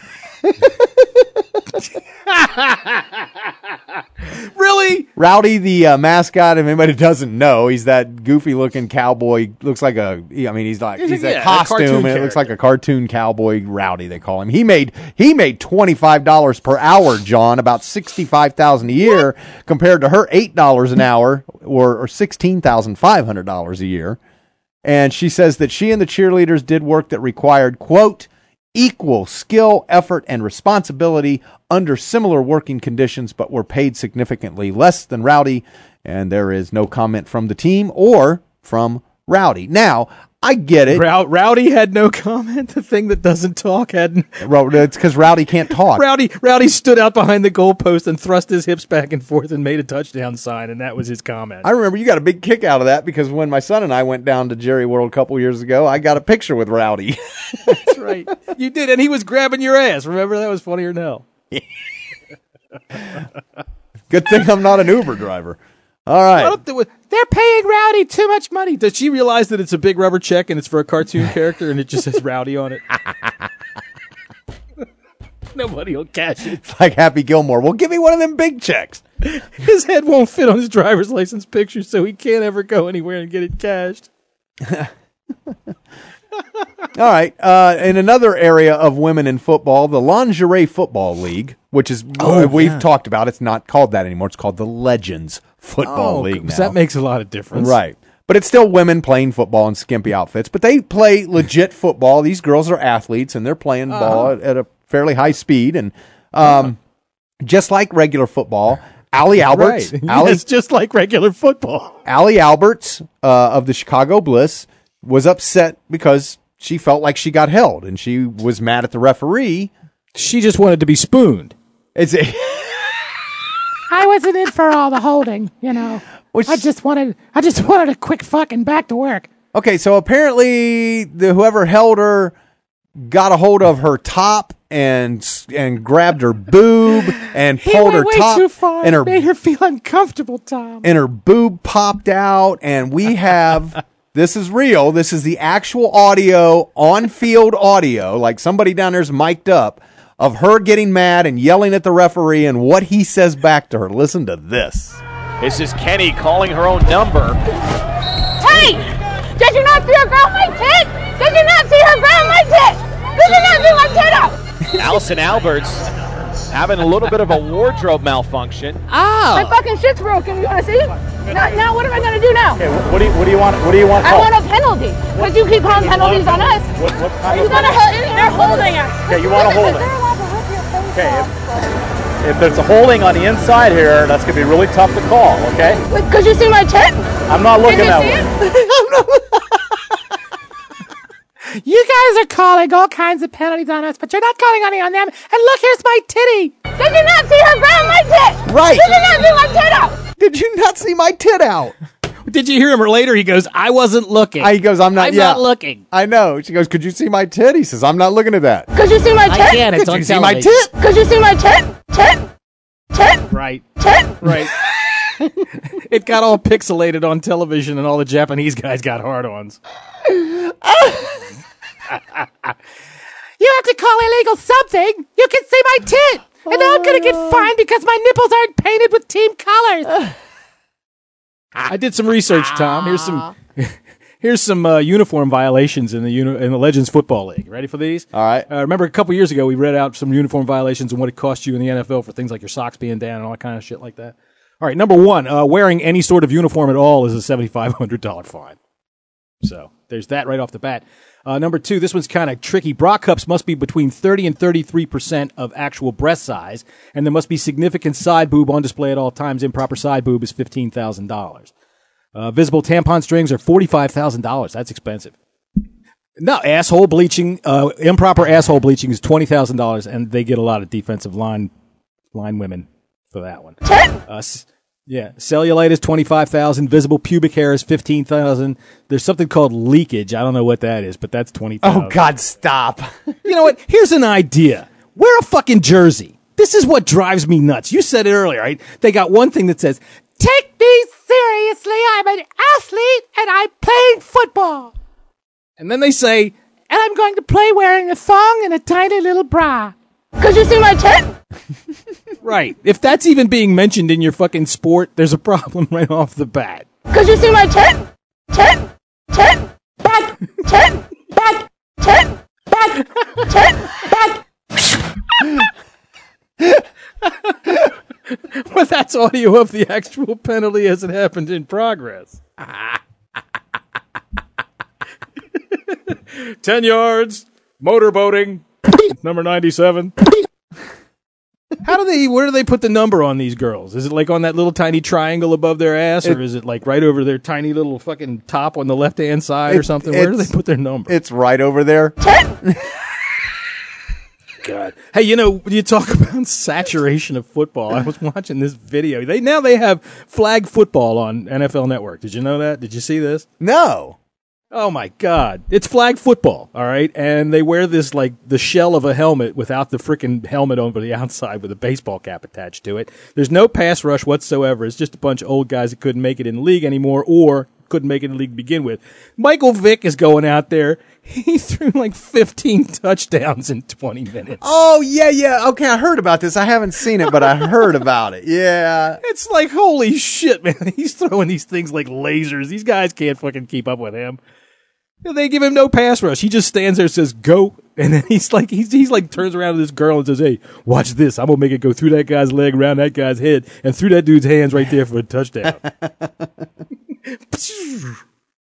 Really? Rowdy, the uh, mascot, if anybody doesn't know, he's that goofy-looking cowboy. Looks like a, I mean, he's like He's he's a- a yeah, a costume, cartoon and it looks character. like a cartoon cowboy. Rowdy, they call him. He made he made twenty-five dollars per hour, John, about sixty-five thousand a year, compared to her eight dollars an hour, or or sixteen thousand five hundred dollars a year. And she says that she and the cheerleaders did work that required, quote, equal skill, effort, and responsibility under similar working conditions, but were paid significantly less than Rowdy. And there is no comment from the team or from Rowdy. Now, I get it. Row- Rowdy had no comment. The thing that doesn't talk hadn't. Ro- It's because Rowdy can't talk. Rowdy Rowdy stood out behind the goalpost and thrust his hips back and forth and made a touchdown sign, and that was his comment. I remember you got a big kick out of that because when my son and I went down to Jerry World a couple years ago, I got a picture with Rowdy. That's right. You did, and he was grabbing your ass. Remember? That was funnier than hell. Good thing I'm not an Uber driver. All right. I don't do it. They're paying Rowdy too much money. Does she realize that it's a big rubber check and it's for a cartoon character and it just says Rowdy on it? Nobody will cash it. It's like Happy Gilmore. Well, give me one of them big checks. His head won't fit on his driver's license picture, so he can't ever go anywhere and get it cashed. All right. Uh, in another area of women in football, the Lingerie Football League, which is, Oh, uh, we've yeah. talked about, it's not called that anymore. It's called the Legends Football Oh, League now. so that makes a lot of difference. Right. But it's still women playing football in skimpy outfits. But they play legit football. These girls are athletes, and they're playing Uh-huh. ball at, at a fairly high speed. And Um, just like regular football, Allie Alberts. Right. Allie, It's just like regular football. Allie Alberts uh, of the Chicago Bliss was upset because she felt like she got held, and she was mad at the referee. She just wanted to be spooned. It's a I wasn't in for all the holding, you know. Which- I just wanted, I just wanted a quick fucking back to work. Okay, so apparently the whoever held her got a hold of her top and and grabbed her boob and He pulled went her way top too far. and her Made her feel uncomfortable, Tom. and her boob popped out, and we have this is real. This is the actual audio, on-field audio, like somebody down there's mic'd up, of her getting mad and yelling at the referee and what he says back to her. Listen to this. This is Kenny calling her own number. Hey! Did you not see her grab my tit? Did you not see her grab my tit? Did you not see my tit up? Allison Alberts having a little bit of a wardrobe malfunction. My fucking shit's broken. You want to see? Now, now what am I going to do now? Okay, what do you what do you want? What do you want? I want a penalty. Because you keep calling penalties on us. What, what Are kind you of going to hold it? They're holding us. Okay, you want to hold it. Okay, if, if there's a holding on the inside here, that's going to be really tough to call, okay? Could you see my tit? I'm not looking Can you that see way. it? You guys are calling all kinds of penalties on us, but you're not calling any on them. And look, here's my titty. Did you not see her grab my tit? Right. Did you not see my tit up? Did you not see my tit out? Did you hear him later? He goes, I wasn't looking. He goes, I'm not. I'm yeah, not looking. I know. She goes, could you see my tit? He says, I'm not looking at that. Could you see my tit? I can't. It's Could on you see my television. tit? Could you see my tit? Tit? Tit? Right. Tit? Right. It got all pixelated on television, and all the Japanese guys got hard-ons. You have to call illegal something. You can see my tit. And now I'm going to get fined because my nipples aren't painted with team colors. I did some research, Tom. Here's some here's some uh, uniform violations in the uni- in the Legends Football League. Ready for these? All right. Uh, remember a couple years ago we read out some uniform violations and what it cost you in the N F L for things like your socks being down and all that kind of shit like that. All right, number one, uh, wearing any sort of uniform at all is a seventy-five hundred dollars fine. So there's that right off the bat. Uh, number two, this one's kind of tricky. Bra cups must be between thirty and thirty-three percent of actual breast size, and there must be significant side boob on display at all times. Improper side boob is fifteen thousand dollars. Uh, visible tampon strings are forty-five thousand dollars. That's expensive. No, asshole bleaching, uh, improper asshole bleaching is twenty thousand dollars, and they get a lot of defensive line line women for that one. Uh, s- yeah, cellulite is twenty-five thousand dollars. Visible pubic hair is fifteen thousand dollars. There's something called leakage. I don't know what that is, but that's twenty thousand dollars. Oh, God, stop. You know what? Here's an idea. Wear a fucking jersey. This is what drives me nuts. You said it earlier, right? They got one thing that says, Take me seriously. I'm an athlete and I'm playing football. and then they say, And I'm going to play wearing a thong and a tiny little bra. Could you see my tit? right. If that's even being mentioned in your fucking sport, there's a problem right off the bat. Could you see my tit? Tit? Tit? Back? Tit? Back? Tit? Back? Tit? Back? Well, that's audio of the actual penalty as it happened in progress. Ten yards, motorboating, number ninety-seven. How do they, where do they put the number on these girls? Is it like on that little tiny triangle above their ass, or It- is it like right over their tiny little fucking top on the left-hand side or It- something? Where do they it's- put their number? It's right over there. God. Hey, you know, when you talk about saturation of football, I was watching this video. They now they have flag football on N F L Network. Did you know that? Did you see this? No. Oh my God. It's flag football, all right? And they wear this like the shell of a helmet without the freaking helmet over the outside with a baseball cap attached to it. There's no pass rush whatsoever. It's just a bunch of old guys that couldn't make it in the league anymore or couldn't make it in the league to begin with. Michael Vick is going out there. He threw like fifteen touchdowns in twenty minutes. Oh, yeah, yeah. Okay, I heard about this. I haven't seen it, but I heard about it. Yeah. It's like, holy shit, man. He's throwing these things like lasers. These guys can't fucking keep up with him. They give him no pass rush. He just stands there and says, go. And then he's like, he's, he's like, turns around to this girl and says, hey, watch this. I'm going to make it go through that guy's leg, around that guy's head, and through that dude's hands right there for a touchdown.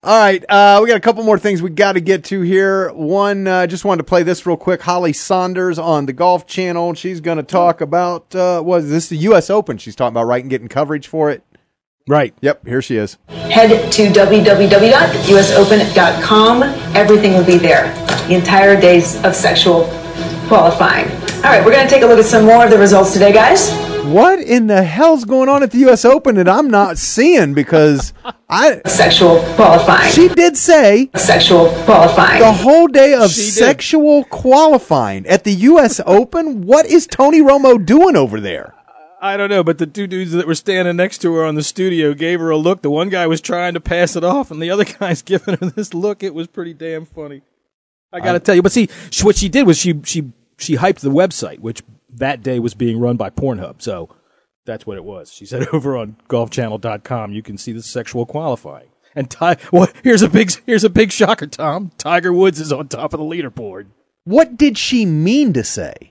All right, uh, we got a couple more things we got to get to here. One, uh, just wanted to play this real quick. Holly Saunders on the Golf Channel. She's going to talk about, uh, what is this, the U S Open she's talking about, right, and getting coverage for it? Right. Yep, here she is. Head to w w w dot u s open dot com. Everything will be there. The entire days of sexual qualifying. All right, we're going to take a look at some more of the results today, guys. What in the hell's going on at the U S Open that I'm not seeing? Because I sexual qualifying. She did say sexual qualifying. The whole day of She did. sexual qualifying at the U S Open. What is Tony Romo doing over there? I don't know, but the two dudes that were standing next to her on the studio gave her a look. The one guy was trying to pass it off, and the other guy's giving her this look. It was pretty damn funny. I got to tell you. But see, sh- what she did was she she she hyped the website, which that day was being run by Pornhub. So that's what it was. She said over on golf channel dot com you can see the sexual qualifying. And Ty- well, here's a big here's a big shocker, Tom. Tiger Woods is on top of the leaderboard. What did she mean to say?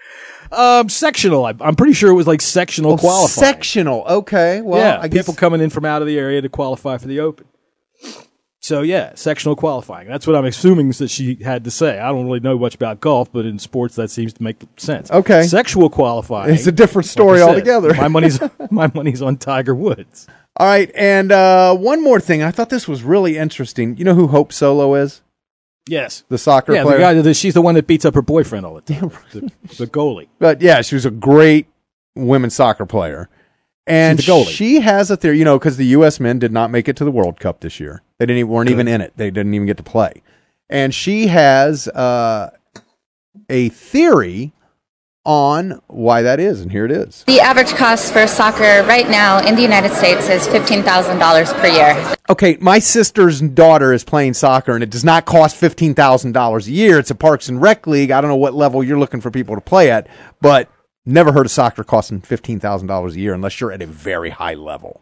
Um, sectional. I, I'm pretty sure it was like sectional Oh, qualifying. sectional. Okay. Well, yeah, I guess people coming in from out of the area to qualify for the Open. So yeah, sectional qualifying. That's what I'm assuming that she had to say. I don't really know much about golf, but in sports that seems to make sense. Okay. Sexual qualifying. It's a different story like I said, altogether. my money's my money's on Tiger Woods. All right, and uh, one more thing. I thought this was really interesting. You know who Hope Solo is? Yes. The soccer yeah, player? the guy that she's the one that beats up her boyfriend all the time. the, the goalie. But yeah, she was a great women's soccer player. And She's the goalie. she has a theory, you know, because the U S men did not make it to the World Cup this year. They didn't even, weren't Good. even in it. They didn't even get to play. And she has uh, a theory on why that is, and here it is. The average cost for soccer right now in the United States is fifteen thousand dollars per year. Okay, my sister's daughter is playing soccer, and it does not cost fifteen thousand dollars a year. It's a Parks and Rec league. I don't know what level you're looking for people to play at, but never heard of soccer costing fifteen thousand dollars a year unless you're at a very high level.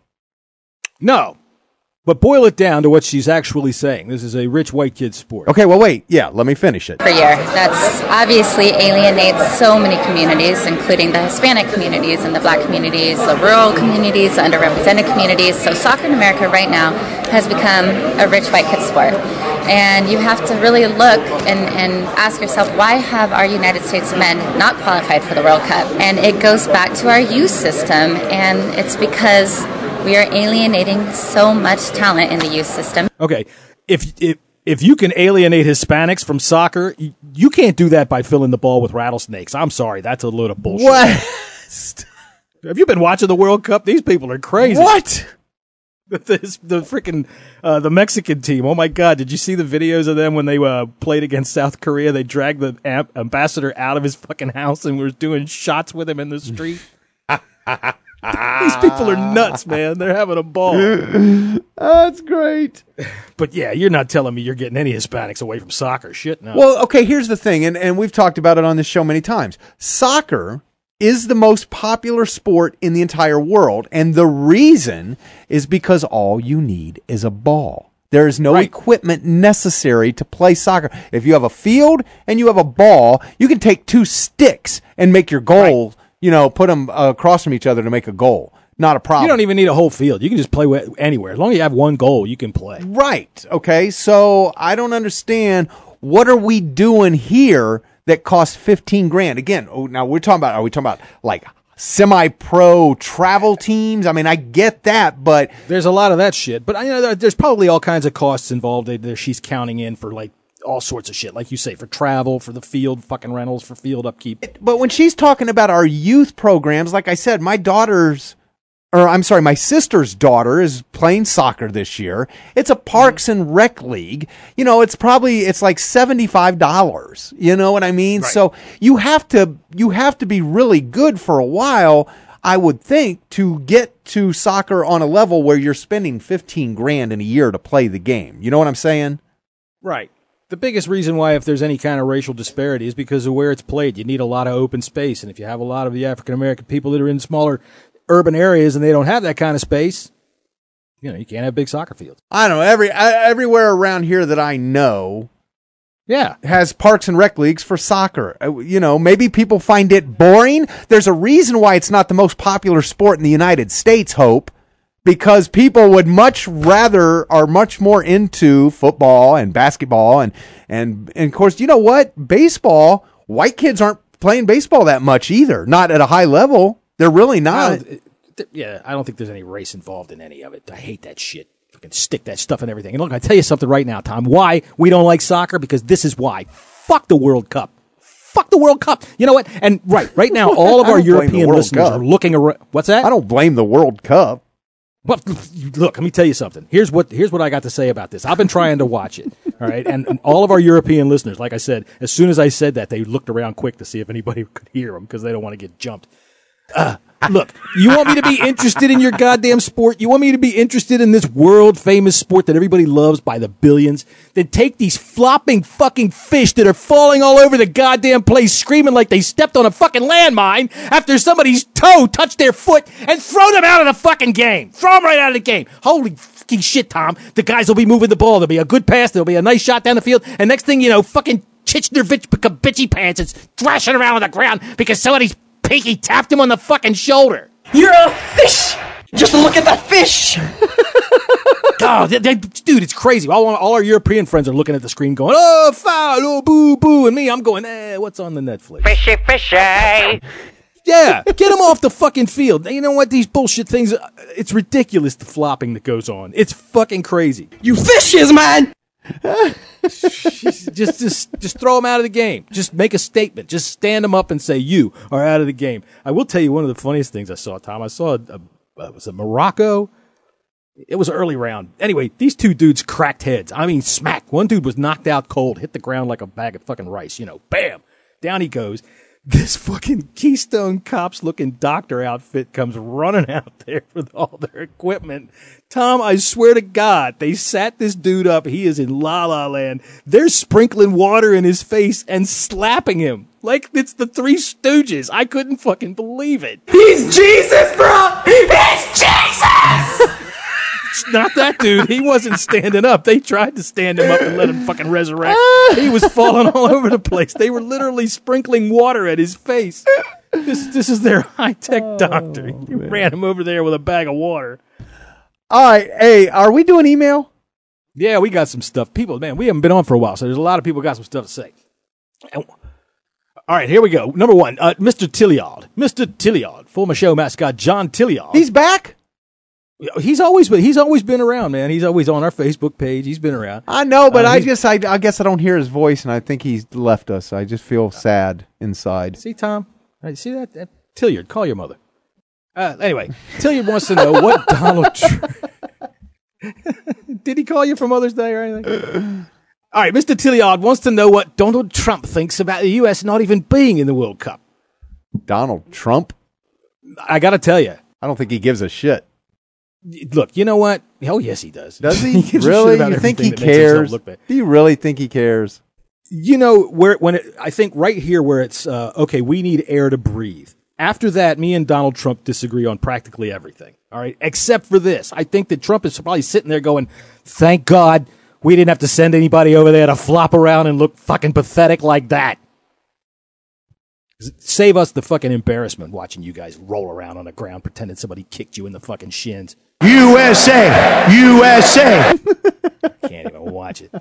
No. But boil it down to what she's actually saying. This is a rich white kid sport. Okay, well, wait. Yeah, let me finish it. Per year. That's obviously alienates so many communities, including the Hispanic communities and the black communities, the rural communities, the underrepresented communities. So soccer in America right now has become a rich white kid sport. And you have to really look and, and ask yourself, why have our United States men not qualified for the World Cup? And it goes back to our youth system, and it's because we are alienating so much talent in the youth system. Okay, if if if you can alienate Hispanics from soccer, you, you can't do that by filling the ball with rattlesnakes. I'm sorry, that's a load of bullshit. What? Have you been watching the World Cup? These people are crazy. What? The, the, the freaking uh, the Mexican team. Oh my God! Did you see the videos of them when they uh, played against South Korea? They dragged the am- ambassador out of his fucking house and were doing shots with him in the street. These people are nuts, man. They're having a ball. That's great. But yeah, you're not telling me you're getting any Hispanics away from soccer. Shit, no. Well, okay, here's the thing, and, and we've talked about it on this show many times. Soccer is the most popular sport in the entire world, and the reason is because all you need is a ball. There is no Right. equipment necessary to play soccer. If you have a field and you have a ball, you can take two sticks and make your goal, right. you know, put them uh, across from each other to make a goal. Not a problem. You don't even need a whole field. You can just play with anywhere. As long as you have one goal, you can play. Right. Okay. So I don't understand, what are we doing here that costs fifteen grand? Again, oh, now we're talking about, are we talking about like semi-pro travel teams? I mean, I get that, but there's a lot of that shit. But you know, there's probably all kinds of costs involved that she's counting in for like all sorts of shit, like you say, for travel, for the field fucking rentals, for field upkeep. But when she's talking about our youth programs, like I said, my daughter's, or I'm sorry, my sister's daughter is playing soccer this year. It's a Parks and Rec league. You know, it's probably, it's like seventy-five dollars. You know what I mean? Right. So you have to, you have to be really good for a while, I would think, to get to soccer on a level where you're spending fifteen grand in a year to play the game. You know what I'm saying? Right. The biggest reason why, if there's any kind of racial disparity, is because of where it's played. You need a lot of open space. And if you have a lot of the African-American people that are in smaller urban areas and they don't have that kind of space, you know, you can't have big soccer fields. I don't know. Every, everywhere around here that I know, yeah, has Parks and Rec leagues for soccer. You know, maybe people find it boring. There's a reason why it's not the most popular sport in the United States, Hope, because people would much rather are much more into football and basketball and and and of course, you know what? Baseball, white kids aren't playing baseball that much either. Not at a high level. They're really not. Yeah, I don't think there's any race involved in any of it. I hate that shit. Fucking stick that stuff in everything. And look, I tell you something right now, Tom. Why we don't like soccer? Because this is why. Fuck the World Cup. Fuck the World Cup. You know what? And right, right now, all of our European listeners Cup. are looking around. What's that? I don't blame the World Cup. Well, look, let me tell you something. Here's what here's what I got to say about this. I've been trying to watch it, all right? And, and all of our European listeners, like I said, as soon as I said that, they looked around quick to see if anybody could hear them because they don't want to get jumped. Uh, look, you want me to be interested in your goddamn sport? You want me to be interested in this world-famous sport that everybody loves by the billions? Then take these flopping fucking fish that are falling all over the goddamn place screaming like they stepped on a fucking landmine after somebody's toe touched their foot and throw them out of the fucking game. Throw them right out of the game. Holy fucking shit, Tom. The guys will be moving the ball. There'll be a good pass. There'll be a nice shot down the field. And next thing you know, fucking Chichner bitchy pants is thrashing around on the ground because somebody's pinky tapped him on the fucking shoulder. You're a fish! Just look at that fish! Oh, they, they, dude, it's crazy. All, all our European friends are looking at the screen going, oh, foul, oh, boo, boo. And me, I'm going, eh, what's on the Netflix? Fishy, fishy! Yeah, get them off the fucking field. You know what? These bullshit things, it's ridiculous, the flopping that goes on. It's fucking crazy. You fishes, man! just, just, just throw them out of the game. Just make a statement. Just stand them up and say you are out of the game. I will tell you one of the funniest things I saw, Tom. I saw, a, a, was it Morocco? It was an early round. Anyway, these two dudes cracked heads. I mean, smack. One dude was knocked out cold, hit the ground like a bag of fucking rice. You know, bam, down he goes. This fucking Keystone Cops looking doctor outfit comes running out there with all their equipment. Tom, I swear to God, they sat this dude up. He is in La La Land. They're sprinkling water in his face and slapping him like it's the Three Stooges. I couldn't fucking believe it. He's Jesus, bro! He's Jesus! It's not that dude. He wasn't standing up. They tried to stand him up and let him fucking resurrect. He was falling all over the place. They were literally sprinkling water at his face. This this is their high-tech oh, doctor. He man. ran him over there with a bag of water. All right. Hey, are we doing email? Yeah, we got some stuff. People, man, we haven't been on for a while, so there's a lot of people got some stuff to say. And, all right, here we go. Number one, uh, Mister Tilliard. Mister Tilliard, former show mascot John Tilliard. He's back? He's always been. He's always been around, man. He's always on our Facebook page. He's been around. I know, but uh, I just, I, I guess I don't hear his voice, and I think he's left us. I just feel sad inside. See, Tom, right, see that? that? Tilliard, call your mother. Uh, anyway, Tilliard wants to know what Donald Trump. Did he call you for Mother's Day or anything? All right, Mister Tilliard wants to know what Donald Trump thinks about the U S not even being in the World Cup. Donald Trump? I got to tell you, I don't think he gives a shit. Look, you know what? Oh, yes, he does. Does he? he really? You think he cares? Do you really think he cares? You know, where when it, I think right here where it's, uh, okay, we need air to breathe. After that, me and Donald Trump disagree on practically everything, all right, except for this. I think that Trump is probably sitting there going, thank God we didn't have to send anybody over there to flop around and look fucking pathetic like that. Save us the fucking embarrassment watching you guys roll around on the ground pretending somebody kicked you in the fucking shins. U S A! U S A! Can't even watch it.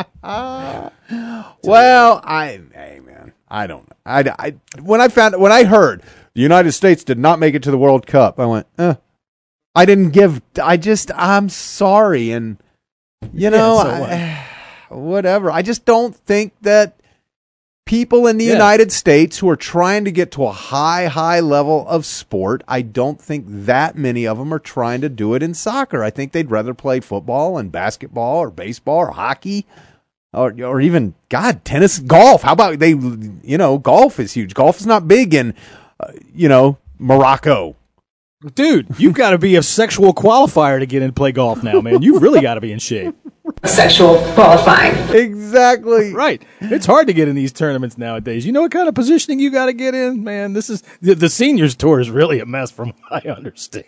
Well, I, hey man, I don't know. I, I, when I found, when I heard the United States did not make it to the World Cup, I went, eh. I didn't give, I just, I'm sorry. And, you know, yeah, so what? I, whatever. I just don't think that people in the yeah. United States who are trying to get to a high, high level of sport, I don't think that many of them are trying to do it in soccer. I think they'd rather play football and basketball or baseball or hockey or or even, God, tennis, golf. How about they, you know, golf is huge. Golf is not big in, uh, you know, Morocco. Dude, you've got to be a sexual qualifier to get in and play golf now, man. You've really got to be in shape. Sexual qualifying. Exactly. Right. It's hard to get in these tournaments nowadays. You know what kind of positioning you got to get in? Man, this is the, the seniors tour is really a mess from what I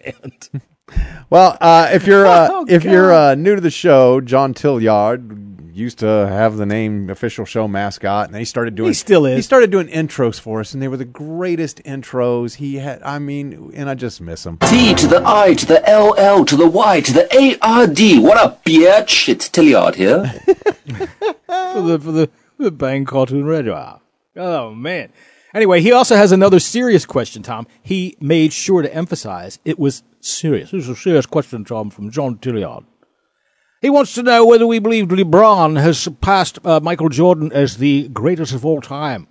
understand. Well, uh, if you're uh, oh, if God. you're uh, new to the show, John Tilliard used to have the name official show mascot, and he started doing. He still is. He started doing intros for us, and they were the greatest intros he had. I mean, and I just miss them. T to the I to the L L to the Y to the A R D. What up, bitch? It's Tilliard here. for the for the, the Bang Cartoon Radio. Oh man. Anyway, he also has another serious question, Tom. He made sure to emphasize it was serious. This is a serious question, Tom, from John Tilliard. He wants to know whether we believe LeBron has surpassed uh, Michael Jordan as the greatest of all time.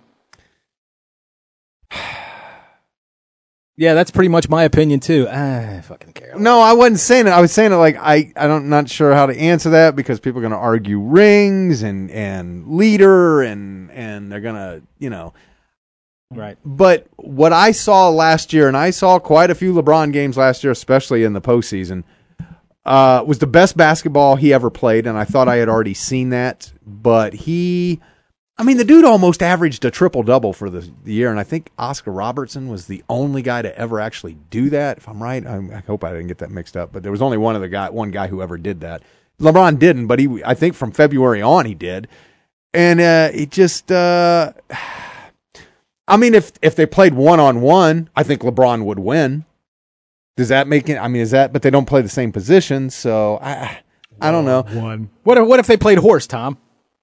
Yeah, that's pretty much my opinion, too. Ah, I fucking care. No, I wasn't saying it. I was saying it like I, I don't, not sure how to answer that because people are going to argue rings and, and leader and, and they're going to, you know. Right. But what I saw last year, and I saw quite a few LeBron games last year, especially in the postseason, uh, was the best basketball he ever played, and I thought I had already seen that. But he, I mean, the dude almost averaged a triple-double for the, the year, and I think Oscar Robertson was the only guy to ever actually do that. If I'm right, I, I hope I didn't get that mixed up, but there was only one of the guy, one guy who ever did that. LeBron didn't, but he, I think from February on he did. And uh, it just... Uh, I mean, if if they played one-on-one, I think LeBron would win. Does that make it? I mean, is that? But they don't play the same position, so I I don't know. One. What if, what if they played horse, Tom?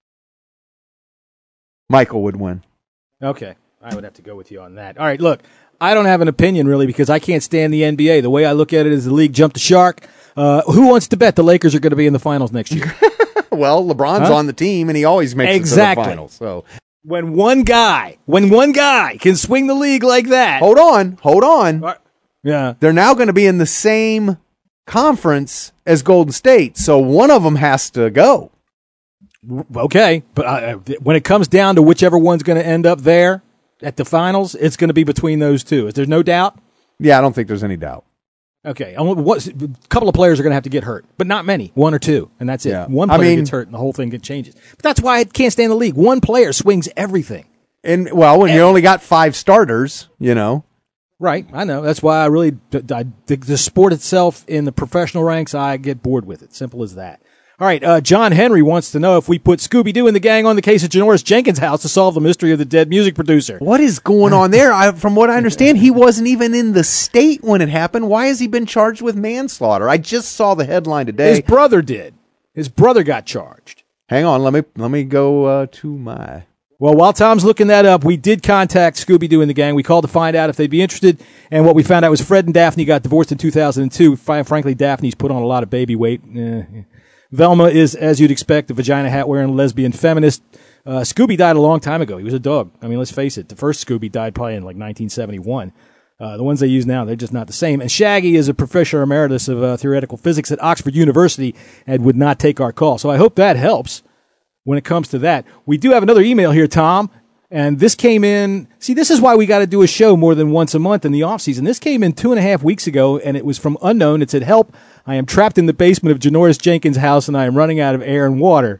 Michael would win. Okay, I would have to go with you on that. All right, look, I don't have an opinion really because I can't stand the N B A. The way I look at it is the league jumped the shark. Uh, who wants to bet the Lakers are going to be in the finals next year? Well, LeBron's huh? on the team, and he always makes exactly. it to the finals. So. When one guy, when one guy can swing the league like that. Hold on, hold on. Uh, yeah. They're now going to be in the same conference as Golden State, so one of them has to go. Okay, but uh, when it comes down to whichever one's going to end up there at the finals, it's going to be between those two. Is there no doubt? Yeah, I don't think there's any doubt. Okay, a couple of players are going to have to get hurt, but not many, one or two, and that's it. Yeah. One player I mean, gets hurt, and the whole thing get changes. But that's why I can't stand the league. One player swings everything. And well, when you only got five starters, you know. Right, I know. That's why I really I, the, the sport itself in the professional ranks, I get bored with it. Simple as that. All right, uh, John Henry wants to know if we put Scooby-Doo and the gang on the case of Janoris Jenkins' house to solve the mystery of the dead music producer. What is going on there? I, from what I understand, he wasn't even in the state when it happened. Why has he been charged with manslaughter? I just saw the headline today. His brother did. His brother got charged. Hang on, let me let me go uh, to my... Well, while Tom's looking that up, we did contact Scooby-Doo and the gang. We called to find out if they'd be interested, and what we found out was Fred and Daphne got divorced in two thousand two. Frankly, Daphne's put on a lot of baby weight. Eh. Velma is, as you'd expect, a vagina hat-wearing lesbian feminist. Uh, Scooby died a long time ago. He was a dog. I mean, let's face it. The first Scooby died probably in like nineteen seventy-one. Uh, the ones they use now, they're just not the same. And Shaggy is a professor emeritus of uh, theoretical physics at Oxford University and would not take our call. So I hope that helps when it comes to that. We do have another email here, Tom, and this came in. See, this is why we got to do a show more than once a month in the off-season. This came in two and a half weeks ago, and it was from Unknown. It said, help. I am trapped in the basement of Janoris Jenkins' house, and I am running out of air and water.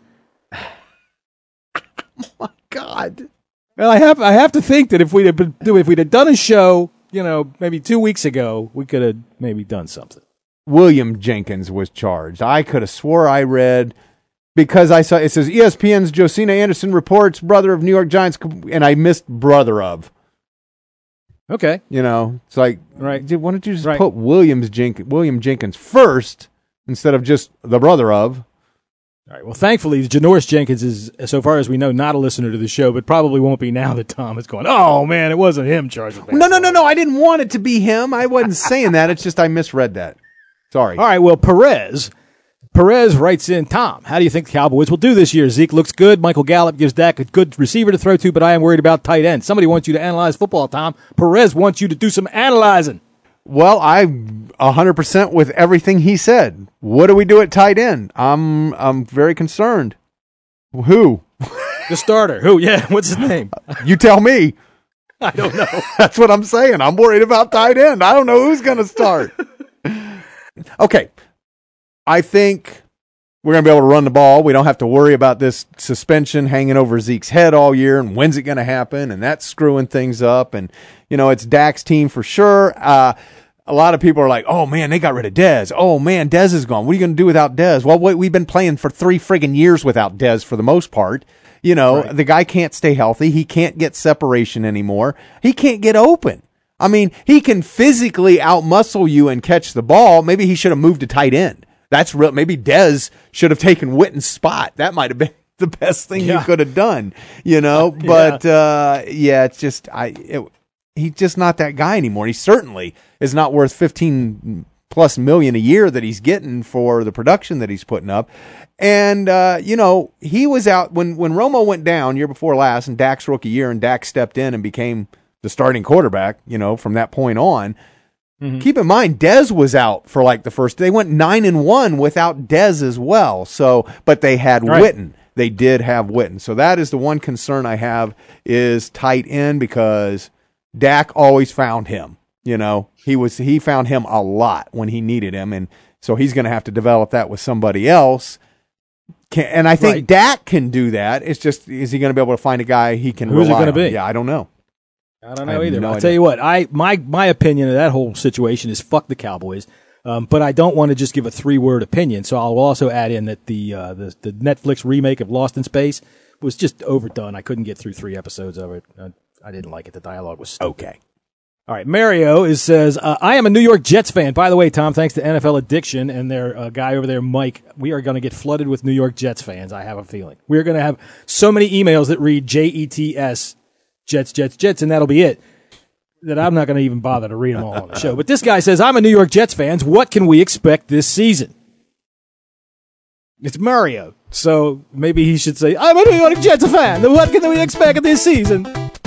Oh, my God. Well, I have I have to think that if we'd have been, if we'd have done a show, you know, maybe two weeks ago, we could have maybe done something. William Jenkins was charged. I could have swore I read, because I saw, it says E S P N's Josina Anderson reports, brother of New York Giants, and I missed brother of. Okay. You know, it's like, right. Why don't you just right. put Williams Jen- William Jenkins first instead of just the brother of? All right. Well, thankfully, Janoris Jenkins is, so far as we know, not a listener to the show, but probably won't be now that Tom is going, oh, man, it wasn't him charged with that. No, no, no, no. I didn't want it to be him. I wasn't saying that. It's just I misread that. Sorry. All right. Well, Perez. Perez writes in, Tom, how do you think the Cowboys will do this year? Zeke looks good. Michael Gallup gives Dak a good receiver to throw to, but I am worried about tight end. Somebody wants you to analyze football, Tom. Perez wants you to do some analyzing. Well, I'm one hundred percent with everything he said. What do we do at tight end? I'm I'm very concerned. Who? The starter. Who? Yeah, what's his name? You tell me. I don't know. That's what I'm saying. I'm worried about tight end. I don't know who's going to start. Okay. I think we're going to be able to run the ball. We don't have to worry about this suspension hanging over Zeke's head all year and when's it going to happen, and that's screwing things up. And, you know, it's Dak's team for sure. Uh, a lot of people are like, oh, man, they got rid of Dez. Oh, man, Dez is gone. What are you going to do without Dez? Well, we- we've been playing for three friggin' years without Dez for the most part. You know, right. The guy can't stay healthy. He can't get separation anymore. He can't get open. I mean, he can physically outmuscle you and catch the ball. Maybe he should have moved to tight end. That's real. Maybe Dez should have taken Witten's spot. That might have been the best thing yeah. you could have done, you know? But, yeah, uh, yeah it's just, I, it, he's just not that guy anymore. He certainly is not worth fifteen plus million a year that he's getting for the production that he's putting up. And, uh, you know, he was out when, when Romo went down year before last and Dak's rookie year and Dak stepped in and became the starting quarterback, you know, from that point on. Mm-hmm. Keep in mind, Dez was out for like the first, they went nine and one without Dez as well. So, but they had right. Witten. They did have Witten. So that is the one concern I have is tight end because Dak always found him. You know, he was he found him a lot when he needed him, and so he's going to have to develop that with somebody else. Can, and I think right. Dak can do that. It's just, is he going to be able to find a guy he can Who's rely it going to be? Yeah, I don't know. I don't know I either. No I'll idea. tell you what, I my my opinion of that whole situation is fuck the Cowboys. Um, but I don't want to just give a three word opinion, so I'll also add in that the uh, the the Netflix remake of Lost in Space was just overdone. I couldn't get through three episodes of it. I, I didn't like it. The dialogue was stupid. Okay. All right, Mario is says, uh, I am a New York Jets fan. By the way, Tom, thanks to N F L Addiction and their uh, guy over there, Mike, we are going to get flooded with New York Jets fans, I have a feeling. We're going to have so many emails that read J E T S, Jets, Jets, Jets, and that'll be it, that I'm not going to even bother to read them all on the show. But this guy says, I'm a New York Jets fan. What can we expect this season? It's Mario. So maybe he should say, I'm a New York Jets fan. What can we expect this season?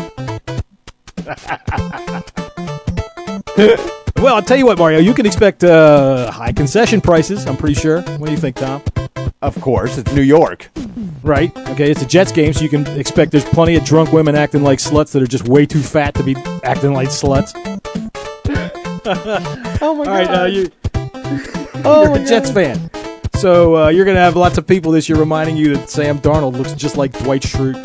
Well, I'll tell you what, Mario, you can expect uh, high concession prices, I'm pretty sure. What do you think, Tom? Of course, it's New York. Right. Okay, it's a Jets game, so you can expect there's plenty of drunk women acting like sluts that are just way too fat to be acting like sluts. Oh, my All God. right, uh, you, oh you're a Jets God. fan. So uh, you're going to have lots of people this year reminding you that Sam Darnold looks just like Dwight Schrute.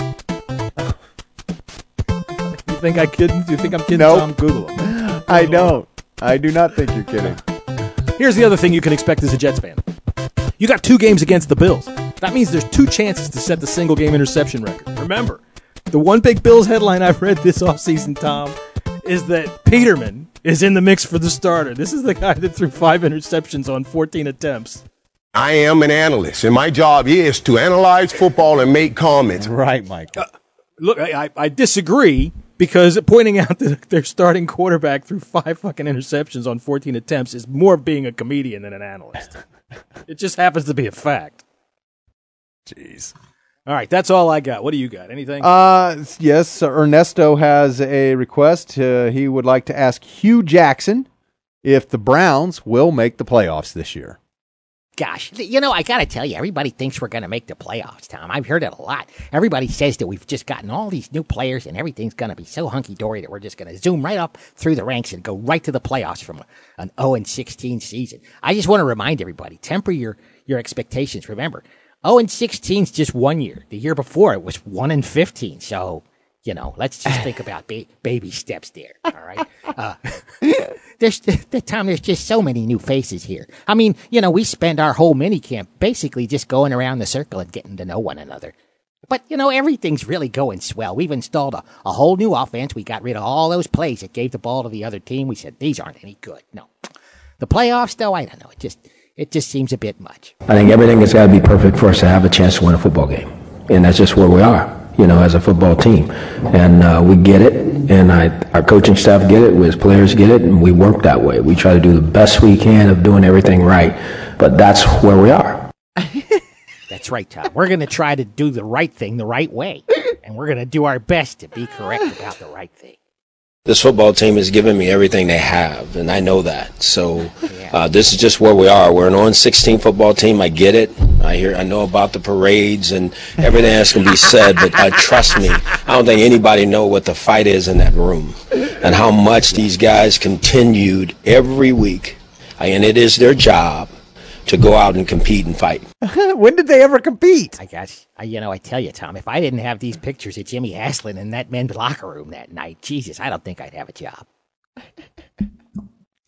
You think I kidding? You think I'm kidding, nope. Tom? Google him. I don't. I do not think you're kidding. Here's the other thing you can expect as a Jets fan. You got two games against the Bills. That means there's two chances to set the single-game interception record. Remember, the one big Bills headline I've read this offseason, Tom, is that Peterman is in the mix for the starter. This is the guy that threw five interceptions on fourteen attempts. I am an analyst, and my job is to analyze football and make comments. Right, Mike. Uh, look, I, I disagree because pointing out that their starting quarterback threw five fucking interceptions on fourteen attempts is more being a comedian than an analyst. It just happens to be a fact. Jeez. All right, that's all I got. What do you got? Anything? Uh, yes, Ernesto has a request. Uh, he would like to ask Hugh Jackson if the Browns will make the playoffs this year. Gosh, you know, I got to tell you, everybody thinks we're going to make the playoffs, Tom. I've heard it a lot. Everybody says that we've just gotten all these new players and everything's going to be so hunky-dory that we're just going to zoom right up through the ranks and go right to the playoffs from an oh and sixteen season. I just want to remind everybody, temper your, your expectations. Remember, oh and sixteen is just one year. The year before, it was one and fifteen. So, you know, let's just think about ba- baby steps there, all right? Uh, there's, Tom, there's just so many new faces here. I mean, you know, we spend our whole mini camp basically just going around the circle and getting to know one another. But, you know, everything's really going swell. We've installed a, a whole new offense. We got rid of all those plays that gave the ball to the other team. We said, these aren't any good. No. The playoffs, though, I don't know. It just, it just seems a bit much. I think everything has got to be perfect for us to have a chance to win a football game. And that's just where we are, you know, as a football team. And uh, we get it, and I, our coaching staff get it, as players get it, and we work that way. We try to do the best we can of doing everything right, but that's where we are. That's right, Tom. We're going to try to do the right thing the right way, and we're going to do our best to be correct about the right thing. This football team has given me everything they have, and I know that. So uh, this is just where we are. We're an oh and sixteen football team. I get it. I hear, I know about the parades and everything that's going to be said, but uh, trust me, I don't think anybody know what the fight is in that room and how much these guys continued every week, and it is their job to go out and compete and fight. When did they ever compete? I guess, I, you know, I tell you, Tom, if I didn't have these pictures of Jimmy Haslin in that men's locker room that night, Jesus, I don't think I'd have a job.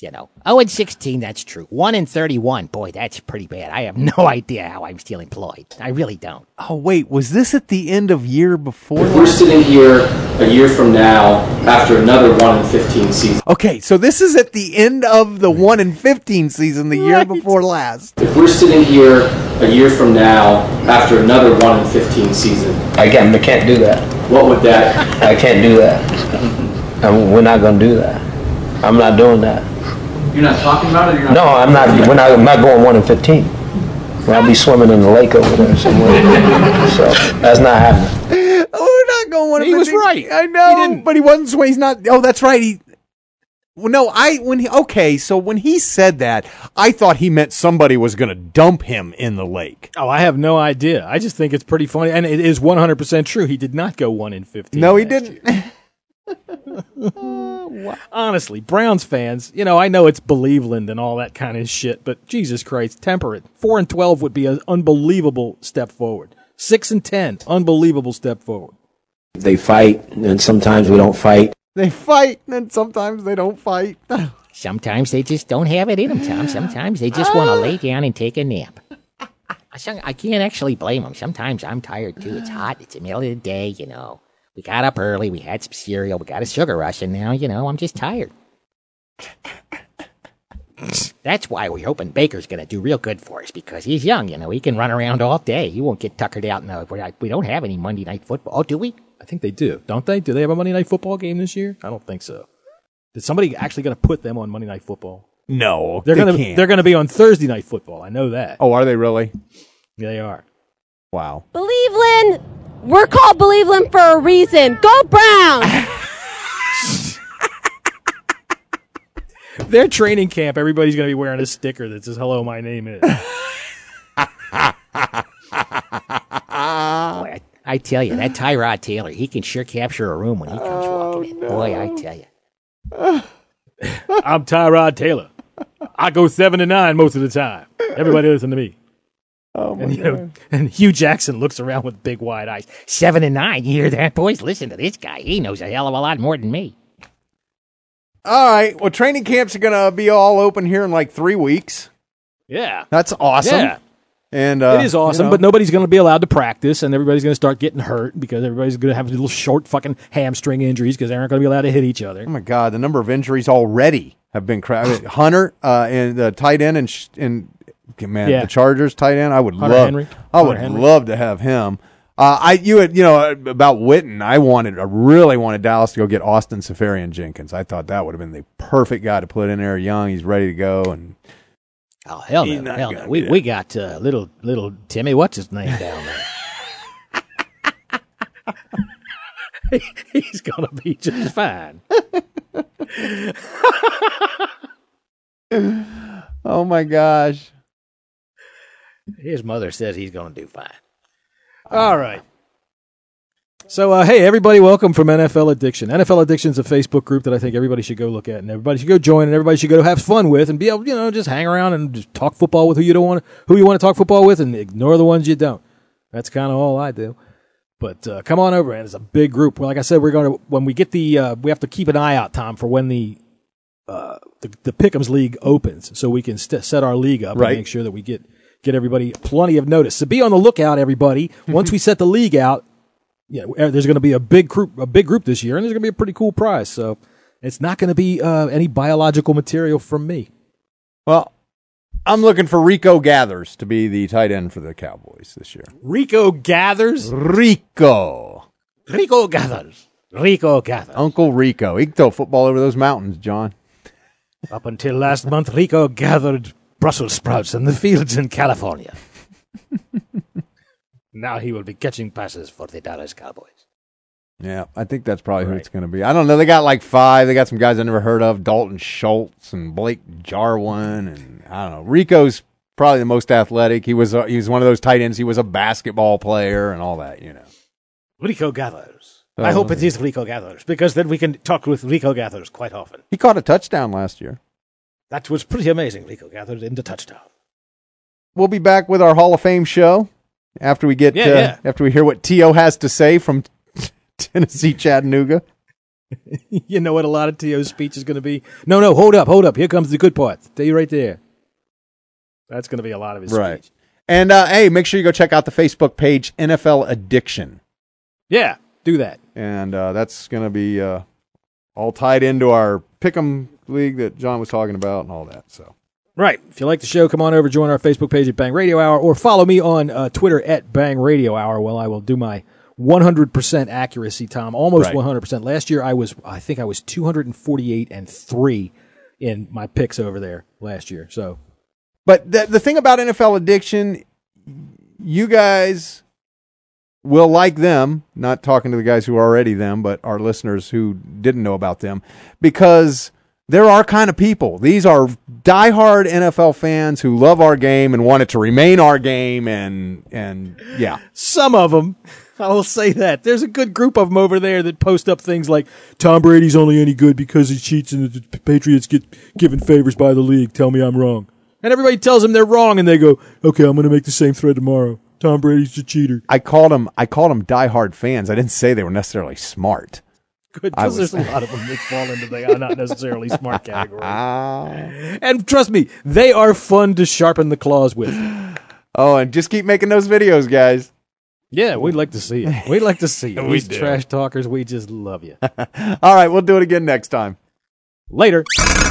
You know, oh and sixteen, that's true. one and thirty-one, boy, that's pretty bad. I have no idea how I'm still employed. I really don't. Oh, wait, was this at the end of year before? We're sitting here a year from now after another one and fifteen season. Okay, so this is at the end of the one and fifteen season, the year before last. If we're sitting here a year from now after another one and fifteen season. Again, I can't do that. What would that? I can't do that. And we're not going to do that. I'm not doing that. You're not talking about it? You're not No, I'm not. We're not. I'm not going one and fifteen. Well, I'll be swimming in the lake over there somewhere. So that's not happening. Oh, we're not going one. He was right. I know, he but he wasn't. So he's not. Oh, that's right. He. Well, no, I when he okay. So when he said that, I thought he meant somebody was going to dump him in the lake. Oh, I have no idea. I just think it's pretty funny, and it is one hundred percent true. He did not go one in fifteen. No, he didn't. Honestly, Browns fans, you know, I know it's Believeland and all that kind of shit, but Jesus Christ, temper it. Four and twelve would be an unbelievable step forward. Six and ten, unbelievable step forward. They fight, and sometimes we don't fight. They fight, and sometimes they don't fight. Sometimes they just don't have it in them, Tom. Sometimes they just want to lay down and take a nap. I can't actually blame them. Sometimes I'm tired, too. It's hot. It's the middle of the day, you know. We got up early. We had some cereal. We got a sugar rush, and now, you know, I'm just tired. That's why we're hoping Baker's going to do real good for us, because he's young, you know. He can run around all day. He won't get tuckered out. No, we don't have any Monday Night Football. Oh, do we? I think they do, don't they? Do they have a Monday Night Football game this year? I don't think so. Is somebody actually going to put them on Monday Night Football? No, they're they going to. can't. They're going to be on Thursday Night Football. I know that. Oh, are they really? Yeah, they are. Wow. Believeland, we're called Believeland for a reason. Go Browns! Their training camp, everybody's going to be wearing a sticker that says, "Hello, my name is." Boy, I, I tell you, that Tyrod Taylor, he can sure capture a room when he comes Oh, walking in. Boy, I tell you. I'm Tyrod Taylor. I go seven to nine most of the time. Everybody listen to me. Oh my and, you God. know, and Hugh Jackson looks around with big wide eyes. Seven and nine, you hear that, boys? Listen to this guy. He knows a hell of a lot more than me. All right. Well, training camps are going to be all open here in like three weeks. Yeah. That's awesome. Yeah. And uh, it is awesome, you know. but nobody's going to be allowed to practice, and everybody's going to start getting hurt because everybody's going to have little short fucking hamstring injuries because they aren't going to be allowed to hit each other. Oh my God, the number of injuries already have been cra- Hunter uh, and the tight end and sh- and man, Yeah. the Chargers tight end. I would Hunter love, Henry. I Hunter would Henry. love to have him. Uh, I you had you know about Witten. I wanted, I really wanted Dallas to go get Austin Safarian Jenkins. I thought that would have been the perfect guy to put in there. Young, he's ready to go, and Oh, hell He's no, not hell gonna no. We, do we got uh, little little Timmy, what's his name down there? He's going to be just fine. oh my gosh. His mother says he's going to do fine. All right. So, uh, hey, everybody, welcome from N F L Addiction. N F L Addiction is a Facebook group that I think everybody should go look at, and everybody should go join, and everybody should go have fun with, and be able, you know, just hang around and just talk football with who you don't want, who you want to talk football with, and ignore the ones you don't. That's kind of all I do. But uh, come on over, and it's a big group. Well, like I said, we're going to when we get the uh, we have to keep an eye out, Tom, for when the uh, the, the Pick'ems League opens, so we can st- set our league up Right. and make sure that we get get everybody plenty of notice. So be on the lookout, everybody. Once we set the league out. Yeah, there's going to be a big group, a big group this year, and there's going to be a pretty cool prize. So it's not going to be uh, any biological material from me. Well, I'm looking for Rico Gathers to be the tight end for the Cowboys this year. Rico Gathers? Rico. Rico Gathers. Rico Gathers. Uncle Rico. He can throw football over those mountains, John. Up until last month, Rico gathered Brussels sprouts in the fields in California. Now he will be catching passes for the Dallas Cowboys. Yeah, I think that's probably who it's going to be. I don't know. They got like five. They got some guys I never heard of. Dalton Schultz and Blake Jarwin. And I don't know. Rico's probably the most athletic. He was, a, he was one of those tight ends. He was a basketball player and all that, you know. Rico Gathers. Oh, I hope it is Rico Gathers, because then we can talk with Rico Gathers quite often. He caught a touchdown last year. That was pretty amazing, Rico Gathers in the touchdown. We'll be back with our Hall of Fame show after we get Yeah, uh, yeah. after we hear what T O has to say from Tennessee Chattanooga. You know what a lot of T O's speech is going to be? No, no, hold up, hold up. Here comes the good part. Tell you right there. That's going to be a lot of his right. speech. And, uh, hey, make sure you go check out the Facebook page, N F L Addiction. Yeah, do that. And uh, that's going to be uh, all tied into our Pick'em League that John was talking about and all that. So, right. If you like the show, come on over, join our Facebook page at Bang Radio Hour, or follow me on uh, Twitter at Bang Radio Hour. Well, I will do my one hundred percent accuracy, Tom. Almost Right. one hundred percent. Last year, I was, I think I was two hundred forty-eight and three in my picks over there last year. So, but the, the thing about N F L Addiction, you guys will like them, not talking to the guys who are already them, but our listeners who didn't know about them, because they're our kind of people. These are diehard N F L fans who love our game and want it to remain our game, and, and yeah. some of them, I will say that. There's a good group of them over there that post up things like, Tom Brady's only any good because he cheats and the Patriots get given favors by the league. Tell me I'm wrong. And everybody tells them they're wrong, and they go, okay, I'm going to make the same thread tomorrow. Tom Brady's a cheater. I called them, I called them diehard fans. I didn't say they were necessarily smart. Good, I because was- there's a lot of them that fall into the not necessarily smart category. And trust me, they are fun to sharpen the claws with. Oh, and just keep making those videos, guys. Yeah, we'd like to see it. We'd like to see it. We These do. trash talkers, we just love you. All right, we'll do it again next time. Later.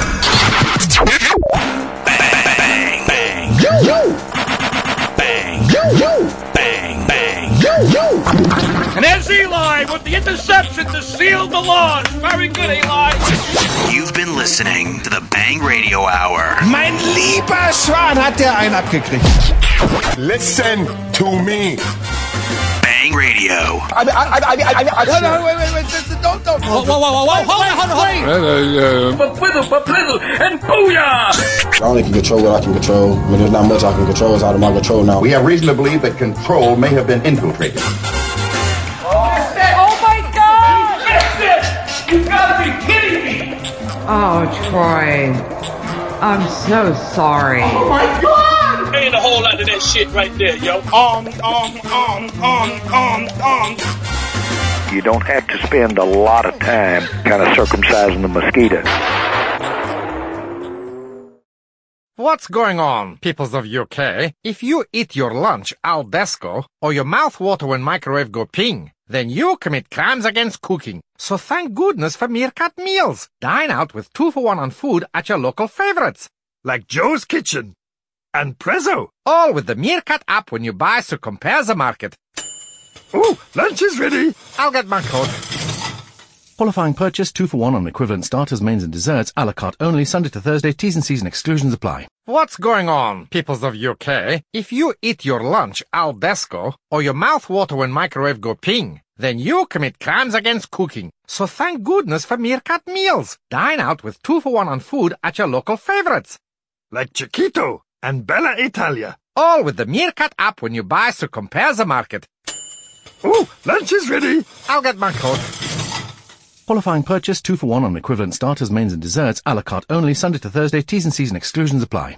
You, you. Bang. You, you. Bang, bang. You, you. And there's Eli with the interception to seal the loss. Very good, Eli. You've been listening to the Bang Radio Hour. Mein lieber Schwan hat der einen abgekriegt. Listen to me. Bang Radio. I, I, I, I, I, I, no, no, wait, wait, wait, don't, don't. Whoa, whoa, whoa, whoa, whoa, hold on, hold on, hold on. Paplizzle, paplizzle, and booyah! I only can control what I can control. I mean, there's not much I can control. It's out of my control now. We have reason to believe that control may have been infiltrated. Oh my God! Missed it! You gotta be kidding me! Oh, Troy. I'm so sorry. Oh my God! Ain't a whole lot of that shit right there, yo. Um, um, um, um, um, um. You don't have to spend a lot of time kind of circumcising the mosquito. What's going on, peoples of U K? If you eat your lunch al desco, or your mouth water when microwave go ping, then you commit crimes against cooking. So thank goodness for Meerkat Meals. Dine out with two for one on food at your local favorites. Like Joe's Kitchen and Prezzo. All with the Meerkat app when you buy, so compare the market. Ooh, lunch is ready. I'll get my coat. Qualifying purchase, two for one on equivalent starters, mains and desserts, a la carte only, Sunday to Thursday, T's and C's and exclusions apply. What's going on, peoples of U K? If you eat your lunch al desco, or your mouth water when microwave go ping, then you commit crimes against cooking. So thank goodness for Meerkat Meals. Dine out with two for one on food at your local favorites. Like Chiquito and Bella Italia. All with the Meerkat app when you buy, so compare the market. Ooh, lunch is ready. I'll get my coat. Qualifying purchase, two for one on equivalent starters, mains and desserts, a la carte only, Sunday to Thursday, T's and C's and exclusions apply.